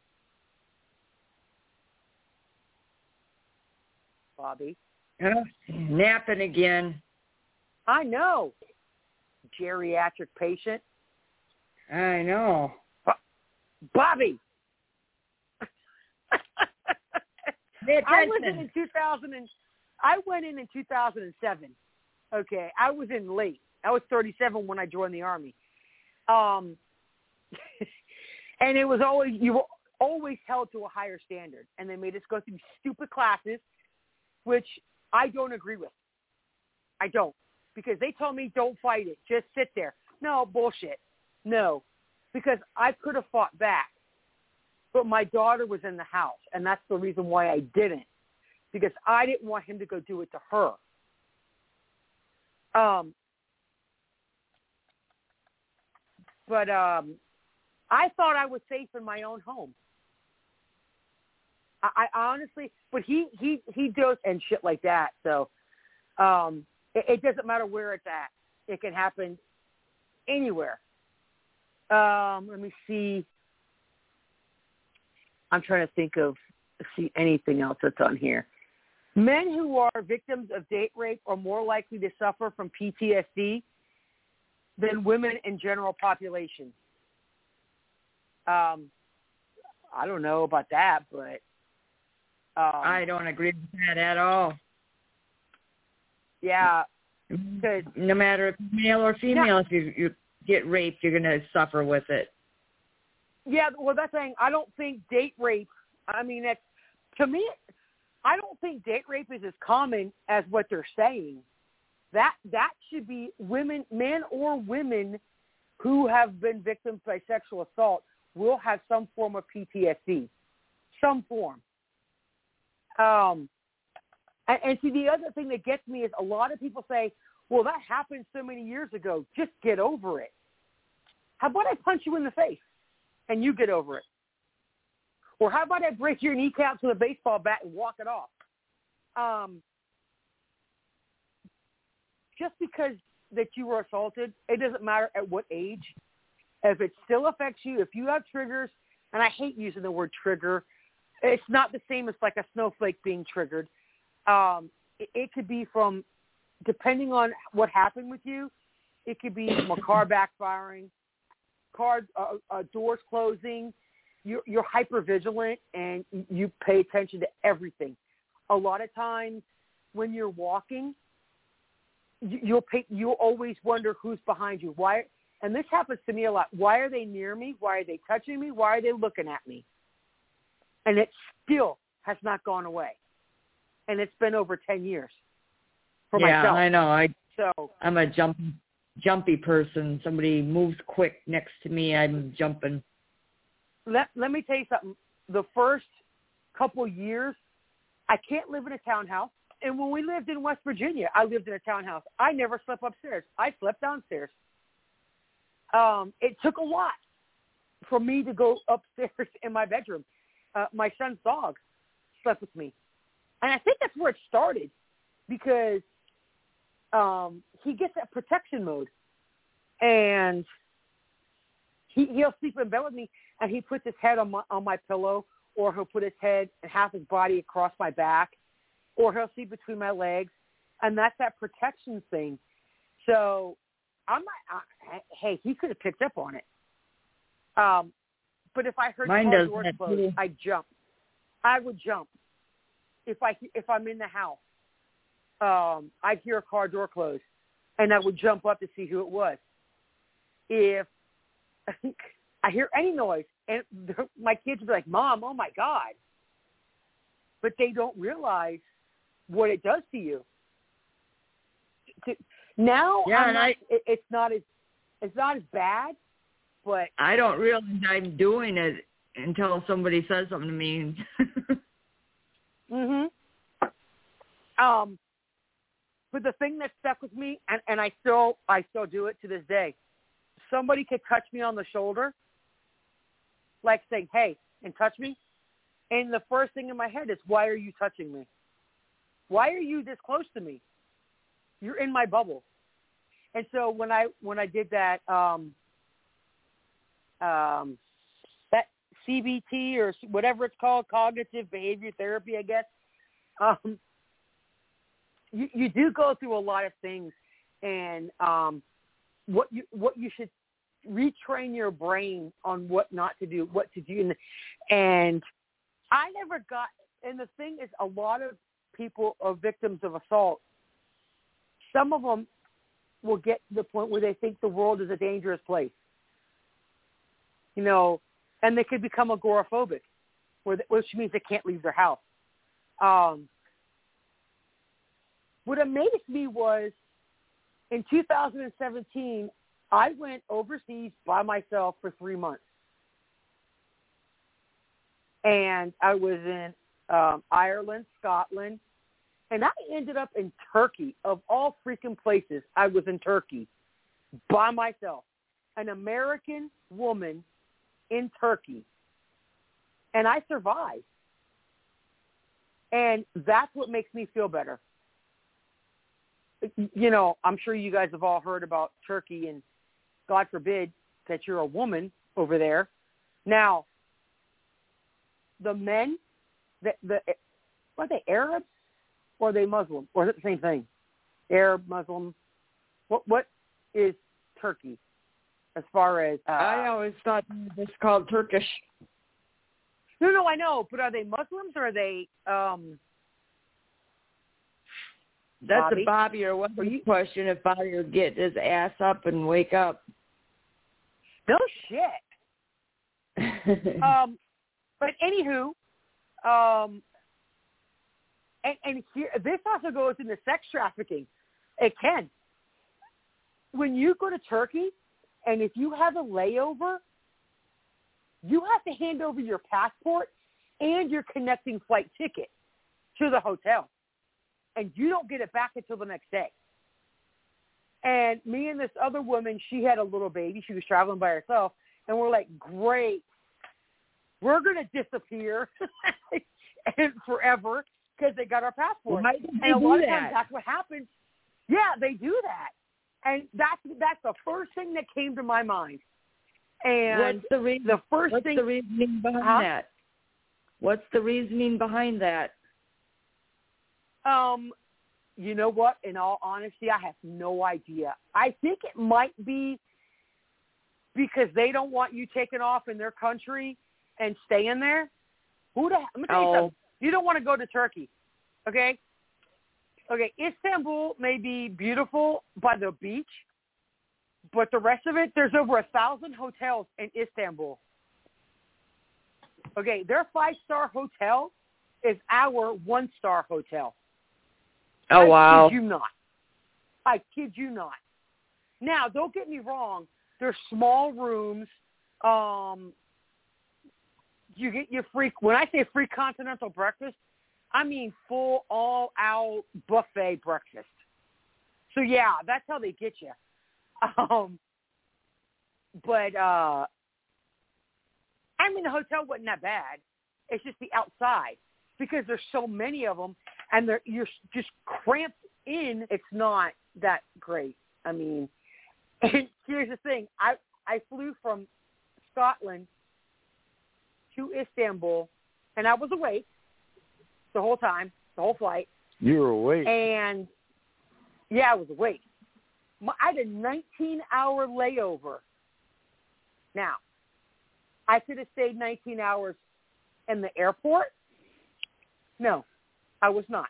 Bobby? Oh, napping again. I know. Geriatric patient. I know. Bobby! Pay I was in attention. in two thousand and I went in in two thousand seven. Okay, I was in late. I was thirty-seven when I joined the Army. Um, and it was always, you were always held to a higher standard. And they made us go through stupid classes, which I don't agree with. I don't. Because they told me, don't fight it. Just sit there. No, bullshit. No. Because I could have fought back. But my daughter was in the house. And that's the reason why I didn't. Because I didn't want him to go do it to her. Um, but um, I thought I was safe in my own home. I, I honestly, but he, he, he does and shit like that. So um, it, it doesn't matter where it's at. It can happen anywhere. Um, let me see. I'm trying to think of see anything else that's on here. Men who are victims of date rape are more likely to suffer from P T S D than women in general population. Um, I don't know about that, but um, I don't agree with that at all. Yeah, no matter if male or female, yeah. if you, you get raped, you're going to suffer with it. Yeah, well, that's saying I don't think date rape. I mean, that's to me. I don't think date rape is as common as what they're saying. that that should be women, men or women who have been victims by sexual assault will have some form of P T S D, some form. Um, and, and see, the other thing that gets me is a lot of people say, well, that happened so many years ago. Just get over it. How about I punch you in the face and you get over it? Or how about I break your kneecaps with a baseball bat and walk it off? Um, just because that you were assaulted, it doesn't matter at what age. If it still affects you, if you have triggers, and I hate using the word trigger, it's not the same as like a snowflake being triggered. Um, it, it could be from, depending on what happened with you, it could be from a car backfiring, car uh, uh, doors closing. You're, you're hypervigilant and you pay attention to everything. A lot of times when you're walking, you, you'll pay, you'll always wonder who's behind you. Why? And this happens to me a lot. Why are they near me? Why are they touching me? Why are they looking at me? And it still has not gone away. And it's been over ten years for yeah, myself. Yeah, I know. I, so I'm a jump, jumpy person. Somebody moves quick next to me, I'm jumping. Let, let me tell you something. The first couple years, I can't live in a townhouse. And when we lived in West Virginia, I lived in a townhouse. I never slept upstairs. I slept downstairs. Um, it took a lot for me to go upstairs in my bedroom. Uh, my son's dog slept with me. And I think that's where it started because um, he gets that protection mode. And he, he'll sleep in bed with me, and he puts his head on my, on my pillow, or he'll put his head and half his body across my back, or he'll sleep between my legs. And that's that protection thing. So I'm not, I, hey, he could have picked up on it. Um, but if I heard Mine car does doors that close, too. I'd jump. I would jump. If I if I'm in the house, um, I'd hear a car door close, and I would jump up to see who it was. If I hear any noise, and my kids would be like, "Mom, oh my God!" But they don't realize what it does to you. To, now, Yeah, I'm and not, I, it, it's not as it's not as bad, but I don't realize I'm doing it until somebody says something to me. mhm. Um, but the thing that stuck with me, and, and I still I still do it to this day. Somebody could touch me on the shoulder, like saying, "Hey," and touch me, and the first thing in my head is, "Why are you touching me? Why are you this close to me? You're in my bubble." And so when I when I did that um, um, that C B T or whatever it's called, cognitive behavior therapy, I guess, um, you, you do go through a lot of things, and um, what you what you should retrain your brain on what not to do, what to do, and, and I never got. And the thing is, a lot of people are victims of assault. Some of them will get to the point where they think the world is a dangerous place, you know, and they could become agoraphobic, where they, which means they can't leave their house. Um, what amazed me was in two thousand seventeen, I went overseas by myself for three months. And I was in um, Ireland, Scotland, and I ended up in Turkey. Of all freaking places, I was in Turkey by myself, an American woman in Turkey. And I survived. And that's what makes me feel better. You know, I'm sure you guys have all heard about Turkey, and God forbid that you're a woman over there. Now, the men, the, the are they Arabs or are they Muslim? Or is it the same thing? Arab, Muslim? What What is Turkey as far as... Uh, I always thought it's called Turkish. No, no, I know. But are they Muslims or are they... Um, That's Bobby? a Bobby or what you question if Bobby would get his ass up and wake up. No shit. um, but anywho, um, and, and here, this also goes into sex trafficking. It can. When you go to Turkey, and if you have a layover, you have to hand over your passport and your connecting flight ticket to the hotel. And you don't get it back until the next day. And me and this other woman, she had a little baby. She was traveling by herself. And we're like, great. We're going to disappear and forever because they got our passport. Why did they and a do lot of that? times that's what happens. Yeah, they do that. And that's that's the first thing that came to my mind. And what's the reason? The first what's thing, the reasoning behind huh? that? What's the reasoning behind that? Um, you know what? In all honesty, I have no idea. I think it might be because they don't want you taking off in their country and staying there. Who the? Let me tell you Oh. something. You don't want to go to Turkey, okay? Okay, Istanbul may be beautiful by the beach, but the rest of it, there's over a thousand hotels in Istanbul. Okay, their five-star hotel is our one-star hotel. Oh, I wow. kid you not. I kid you not. Now, don't get me wrong. There's small rooms. Um, you get your free, when I say free continental breakfast, I mean full, all-out buffet breakfast. So, yeah, that's how they get you. Um, but, uh, I mean, the hotel wasn't that bad. It's just the outside because there's so many of them, and they're, you're just cramped in. It's not that great. I mean, and here's the thing. I, I flew from Scotland to Istanbul, and I was awake the whole time, the whole flight. You were awake. And, yeah, I was awake. My, I had a nineteen-hour layover. Now, I could have stayed nineteen hours in the airport. No, I was not.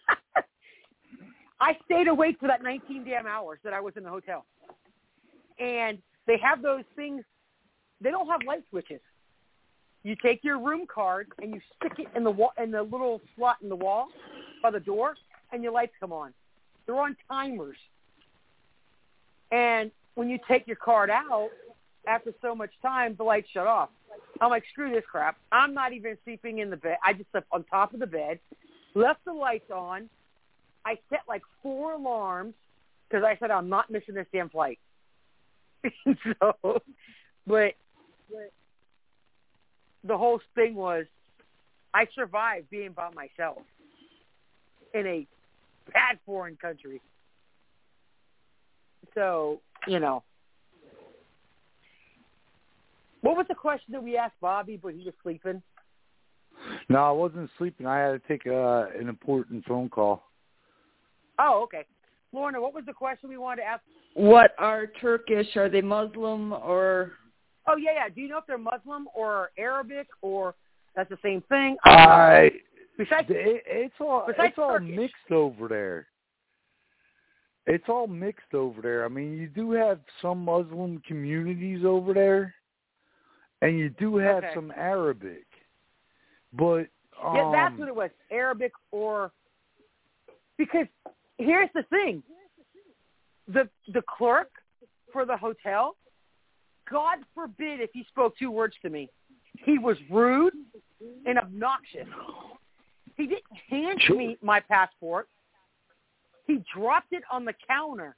I stayed awake for that nineteen damn hours that I was in the hotel. And they have those things. They don't have light switches. You take your room card and you stick it in the wall, in the little slot in the wall by the door, and your lights come on. They're on timers. And when you take your card out, after so much time, the lights shut off. I'm like, screw this crap. I'm not even sleeping in the bed. I just slept on top of the bed, left the lights on. I set like four alarms because I said I'm not missing this damn flight. so, but, but the whole thing was I survived being by myself in a bad foreign country. So, you know. What was the question that we asked Bobby, but he was sleeping? No, I wasn't sleeping. I had to take uh, an important phone call. Oh, okay. Lorna, what was the question we wanted to ask? What are Turkish? Are they Muslim or? Oh, yeah, yeah. Do you know if they're Muslim or Arabic or that's the same thing? I. Besides, it, it's all besides it's all Turkish. mixed over there. It's all mixed over there. I mean, you do have some Muslim communities over there, and you do have Okay. some Arabic. But um, yeah, that's what it was, Arabic or because here's the thing: the the clerk for the hotel, God forbid if he spoke two words to me, he was rude and obnoxious. He didn't hand Sure. me my passport. He dropped it on the counter.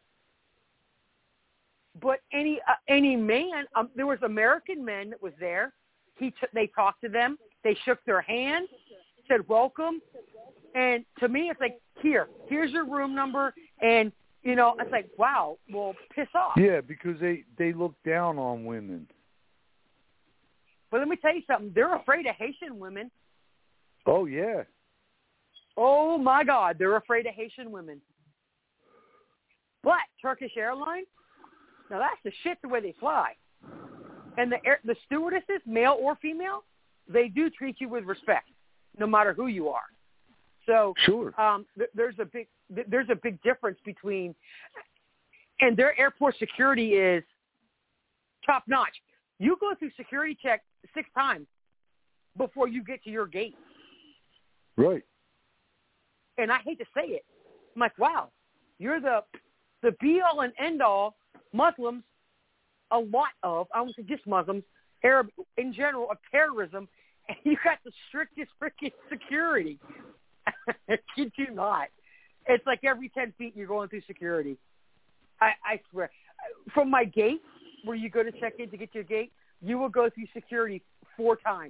But any uh, any man, um, there was American men that was there. He t- they talked to them. They shook their hand, said welcome, and to me it's like here, here's your room number, and you know it's like wow, well piss off. yeah, because they they look down on women. But let me tell you something. They're afraid of Haitian women. Oh yeah. Oh my God, they're afraid of Haitian women. But Turkish Airlines, now that's the shit the way they fly. And the air, the stewardesses, male or female, they do treat you with respect, no matter who you are. So Sure. um, th- there's a big th- there's a big difference between, and their airport security is top notch. You go through security check six times before you get to your gate. Right. And I hate to say it, I'm like, wow, You're the the be-all and end-all Muslims, a lot of, I won't say just Muslims, Arab in general, of terrorism, and you got the strictest freaking security. I kid you not. It's like every ten feet you're going through security. I, I swear. From my gate, where you go to check in to get your gate, you will go through security four times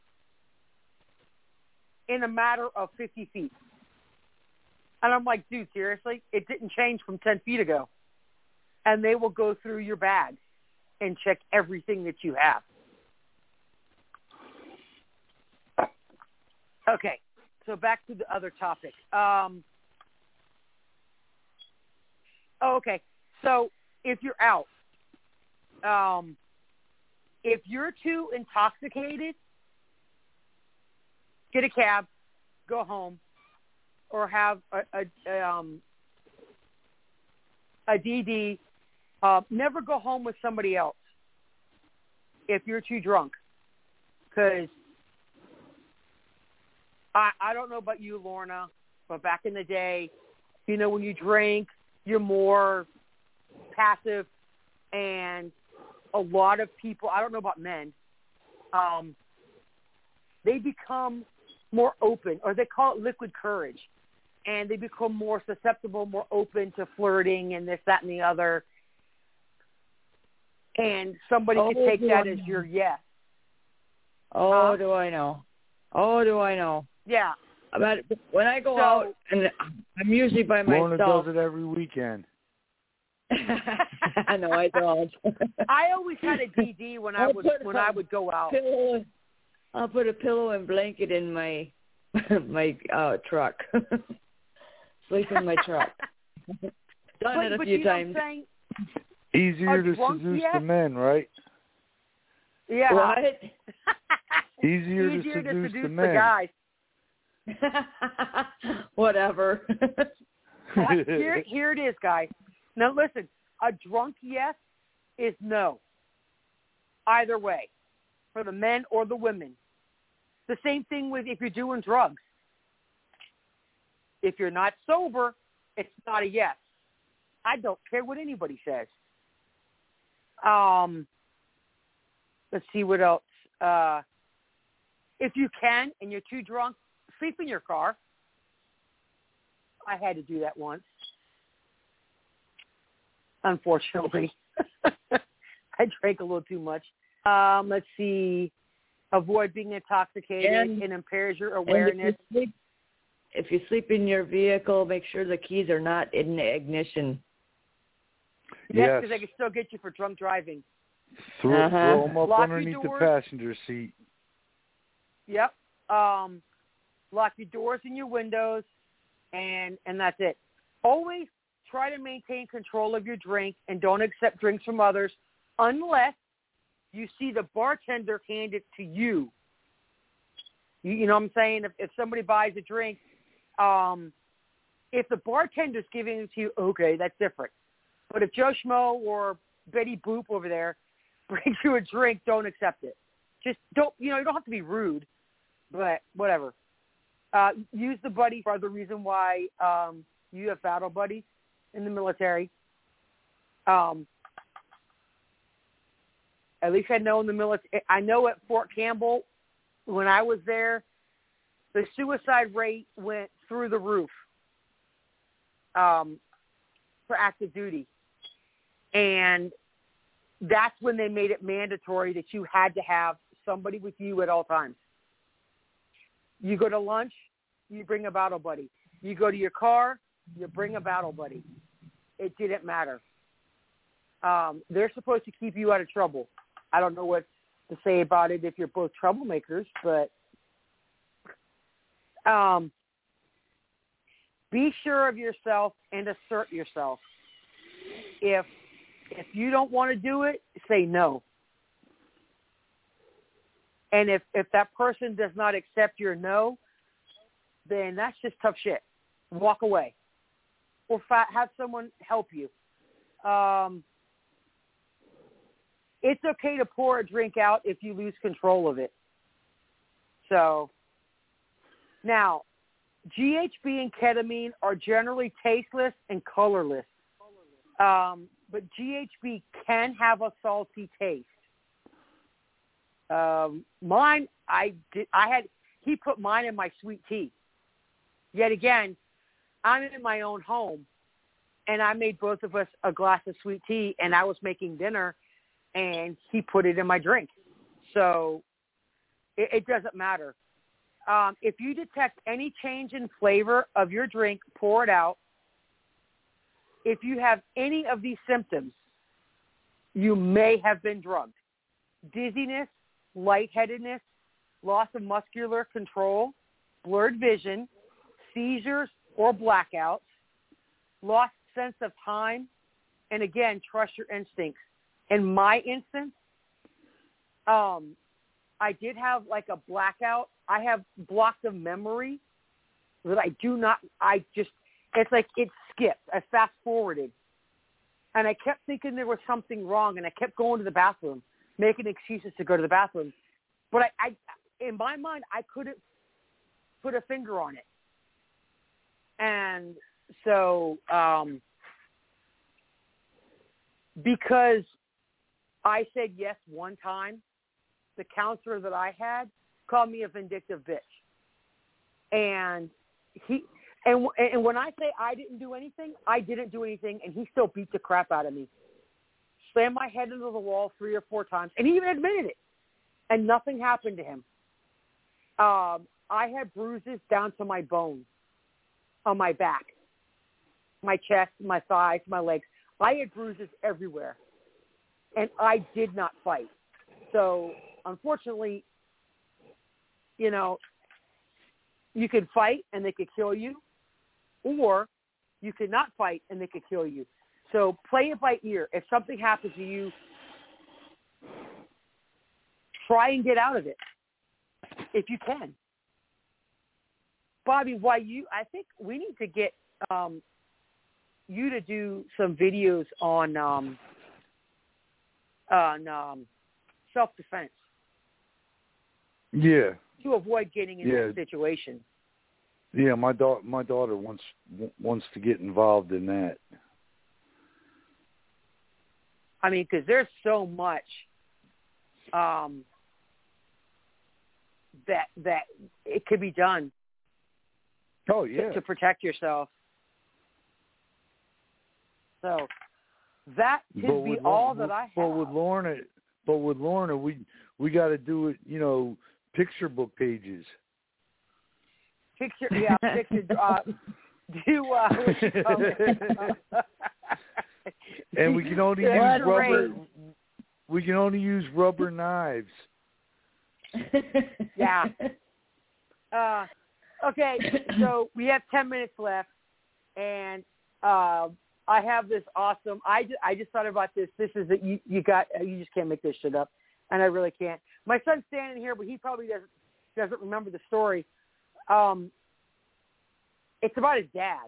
in a matter of fifty feet. And I'm like, dude, seriously? It didn't change from ten feet ago. And they will go through your bag and check everything that you have. Okay, so back to the other topic. Um, oh, okay, so if you're out, um, if you're too intoxicated, get a cab, go home, or have a, a, a, um, a D D. Uh, never go home with somebody else if you're too drunk. Because I, I don't know about you, Lorna, but back in the day, you know, when you drink, you're more passive, and a lot of people, I don't know about men, um, they become more open, or they call it liquid courage, and they become more susceptible, more open to flirting and this, that, and the other. And somebody oh, could take that I as know. your yes. Oh, huh? do I know? Oh, do I know? Yeah. But when I go So, out, and I'm usually by Lorna myself. does it every weekend. No, I don't. I always had a D D when I I'll would put when a I would go out. Pillow, I'll put a pillow and blanket in my my uh, truck. Sleep in my truck. Done but, it a but few you know times. what I'm saying? Easier A to drunk seduce yes? the men, right? Yeah. What? Easier, Easier to seduce, to seduce the the, men. guys. Whatever. Uh, here, here it is, guys. Now listen, a drunk yes is no. Either way, for the men or the women. The same thing with if you're doing drugs. If you're not sober, it's not a yes. I don't care what anybody says. Um, let's see what else. Uh, if you can and you're too drunk, sleep in your car. I had to do that once. Unfortunately. I drank a little too much. Um, let's see. Avoid being intoxicated. And- it impairs your And awareness. if you, sleep, if you sleep in your vehicle, make sure the keys are not in the ignition. Yes, Yes. because they can still get you for drunk driving. Throw, Uh-huh. throw them up Lock your underneath the doors. passenger seat. Yep. Um, lock your doors and your windows, and and that's it. Always try to maintain control of your drink and don't accept drinks from others unless you see the bartender hand it to you. You, you know what I'm saying? If, if somebody buys a drink, um, if the bartender's giving it to you, okay, that's different. But if Joe Schmo or Betty Boop over there brings you a drink, don't accept it. Just don't, you know, you don't have to be rude, but whatever. Uh, use the buddy for the reason why um, you have battle buddies in the military. Um, at least I know in the military, I know at Fort Campbell, when I was there, the suicide rate went through the roof um, for active duty. And that's when they made it mandatory that you had to have somebody with you at all times. You go to lunch, you bring a battle buddy. You go to your car, you bring a battle buddy. It didn't matter. Um, they're supposed to keep you out of trouble. I don't know what to say about it if you're both troublemakers, but um, be sure of yourself and assert yourself. If if you don't want to do it, say no. And if, if that person does not accept your no, then that's just tough shit. Walk away. Or fa- have someone help you. Um, it's okay to pour a drink out if you lose control of it. So, now, G H B and ketamine are generally tasteless and colorless, um, but G H B can have a salty taste. Um, mine, I did. I had he put mine in my sweet tea. Yet again, I'm in my own home, and I made both of us a glass of sweet tea, and I was making dinner, and he put it in my drink. So it, it doesn't matter. Um, if you detect any change in flavor of your drink, pour it out. If you have any of these symptoms, you may have been drugged. Dizziness, lightheadedness, loss of muscular control, blurred vision, seizures or blackouts, lost sense of time, and again, trust your instincts. In my instance, um, I did have like a blackout. I have blocks of memory that I do not, I just, it's like it skipped. I fast forwarded. And I kept thinking there was something wrong, and I kept going to the bathroom, making excuses to go to the bathroom. But I, I in my mind, I couldn't put a finger on it. And so um, because I said yes one time, the counselor that I had called me a vindictive bitch. And he and and when I say I didn't do anything, I didn't do anything, and he still beat the crap out of me. Slammed my head into the wall three or four times, and he even admitted it. And nothing happened to him. Um, I had bruises down to my bones on my back, my chest, my thighs, my legs. I had bruises everywhere, and I did not fight. So, unfortunately, you know, you could fight and they could kill you, or you could not fight and they could kill you. So play it by ear. If something happens to you, try and get out of it if you can. Bobby, why you? I think we need to get um, you to do some videos on um, on um, self-defense. Yeah. To avoid getting in yeah. that situation. Yeah, my daughter, my daughter wants wants to get involved in that. I mean, because there's so much um, that that it could be done. Oh yeah, to, to protect yourself. So that could be all that I have. But with Lorna, but with Lorna, we we got to do it. You know, picture book pages. Picture, yeah, picture. Uh, do uh, what you call it? And we can only use rubber. We can only use rubber knives. Yeah. Uh, okay, so we have ten minutes left, and uh, I have this awesome. I just, I just thought about this. This is that you you got. You just can't make this shit up, and I really can't. My son's standing here, but he probably doesn't doesn't remember the story. Um, it's about his dad.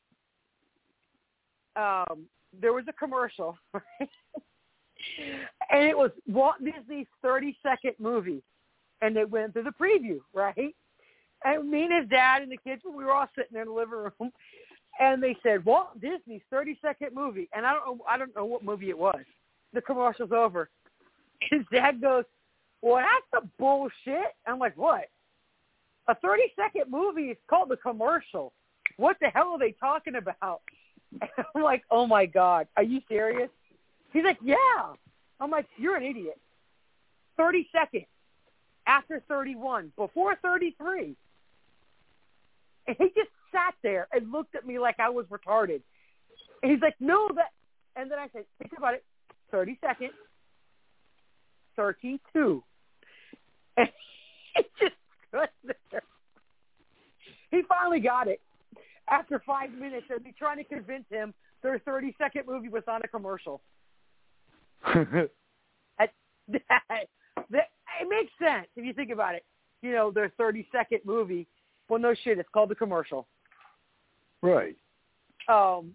Um, there was a commercial, right? And it was Walt Disney's thirty-second movie, and they went through the preview, right? And me and his dad and the kids, we were all sitting there in the living room, and they said Walt Disney's thirty-second movie, and I don't know, I don't know what movie it was. The commercial's over. His dad goes, "Well, that's the bullshit." I'm like, "What? A thirty-second movie is called The Commercial. What the hell are they talking about?" And I'm like, "Oh my God, are you serious?" He's like, "Yeah." I'm like, "You're an idiot. thirty seconds after thirty-one, before thirty-three. And he just sat there and looked at me like I was retarded. And he's like, "No, that." And then I said, "Think about it. thirty seconds, thirty-two. And he just stood there. He finally got it after five minutes of me trying to convince him their thirty-second movie was not a commercial. that, that, that, it makes sense if you think about it. You know, their thirty-second movie. Well, no shit, it's called The Commercial. Right. Um,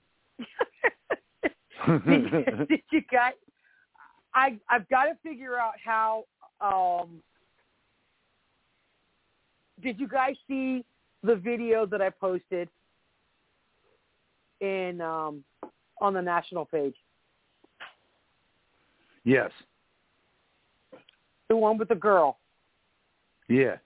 did, did you guys? I I've got to figure out how. Um, did you guys see the video that I posted in um, on the national page? Yes. The one with the girl. Yeah.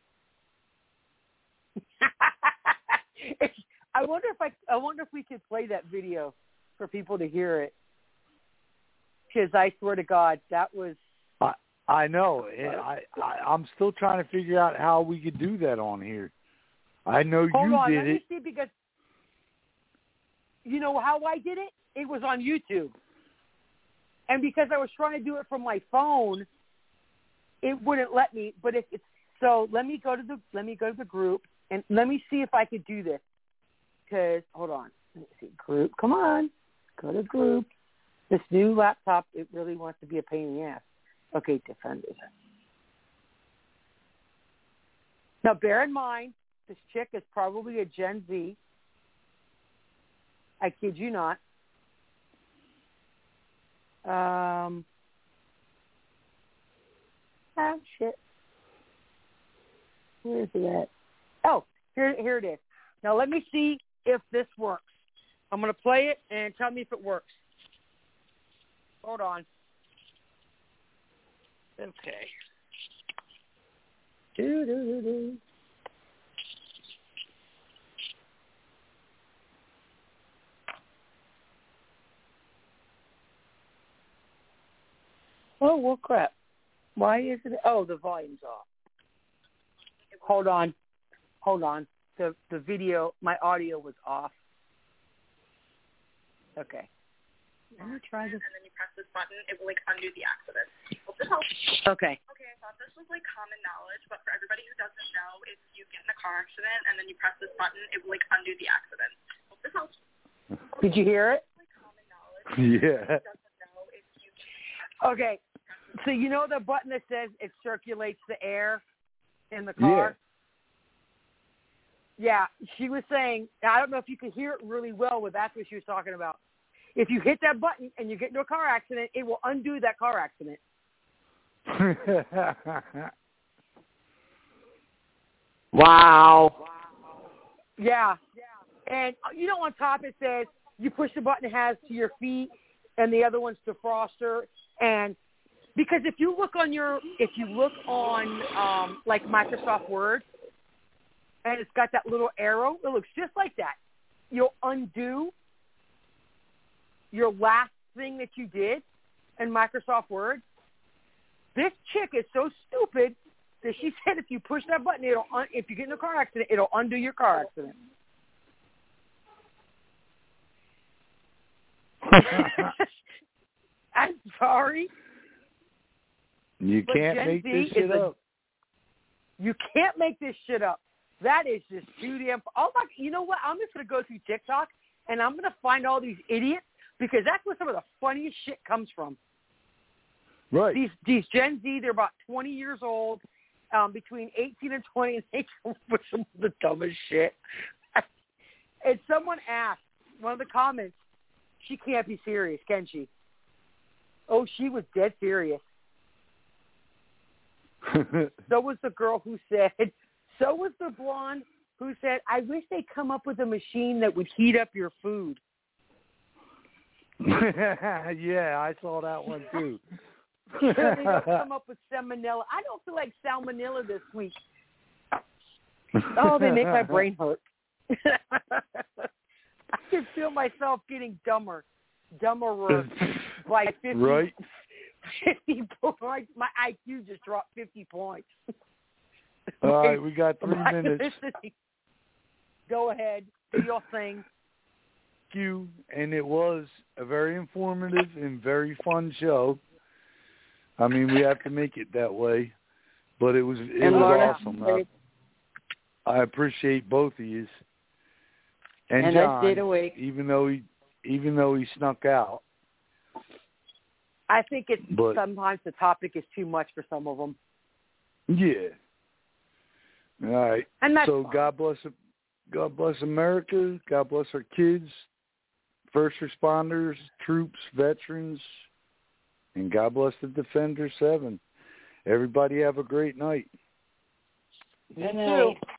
I wonder if I I wonder if we could play that video for people to hear it. Because I swear to God, that was. I I know. I, I I'm still trying to figure out how we could do that on here. I know Hold you on, did let it. me see, because you know how I did it? It was on YouTube. And because I was trying to do it from my phone, it wouldn't let me. But if it's so, let me go to the let me go to the group and let me see if I could do this. Because hold on, let me see group. Come on, go to group. This new laptop, it really wants to be a pain in the ass. Okay, Defenders. Now, bear in mind, this chick is probably a Gen Z. I kid you not. Um. Ah, shit. Where is it at? Oh, here, here it is. Now, let me see if this works. I'm going to play it and tell me if it works. Hold on. Okay. Do, do, do, do. Oh, well, crap. Why is it? Oh, the volume's off. Hold on. Hold on. The the video, my audio was off. Okay. Let me try this. And then you press this button, it will like undo the accident. Hope this helps. Okay. Okay, I thought this was like common knowledge, but for everybody who doesn't know, if you get in a car accident and then you press this button, it will like undo the accident. Hope this helps. Did you hear it? Like common knowledge. Yeah. Okay. So you know the button that says it circulates the air in the car? Yeah. Yeah, she was saying, I don't know if you could hear it really well, but that's what she was talking about. If you hit that button and you get into a car accident, it will undo that car accident. Wow. Yeah. And, you know, on top it says you push the button it has to your feet and the other one's defroster. And because if you look on your, if you look on, um, like Microsoft Word, and it's got that little arrow, it looks just like that. You'll undo your last thing that you did in Microsoft Word. This chick is so stupid that she said if you push that button, it'll un- if you get in a car accident, it'll undo your car accident. I'm sorry. You but can't Gen make Z this shit a, up. You can't make this shit up. That is just too damn. Oh my! You know what? I'm just gonna go through TikTok and I'm gonna find all these idiots because that's where some of the funniest shit comes from. Right. These these Gen Z, they're about twenty years old, um, between eighteen and twenty, and they come up with some of the dumbest shit. And someone asked, one of the comments, she can't be serious, can she? Oh, she was dead serious. So was the girl who said, so was the blonde who said, I wish they'd come up with a machine that would heat up your food. Yeah, I saw that one too. Sure, they don't come up with salmonella. I don't feel like salmonella this week. Oh, they make my brain hurt. I can feel myself getting dumber, dumberer by fifty, right? fifty points. My I Q just dropped fifty points. All right, we got three minutes. Go ahead, do your thing. Thank you, and it was a very informative and very fun show. I mean, we have to make it that way, but it was it and was awesome. I, I appreciate both of you. And, and John, I stayed awake. even though he even though he snuck out. I think it's but, sometimes the topic is too much for some of them. Yeah. All right. And that's so fine. God bless God bless America. God bless our kids, first responders, troops, veterans, and God bless the Defender seven. Everybody have a great night. You too.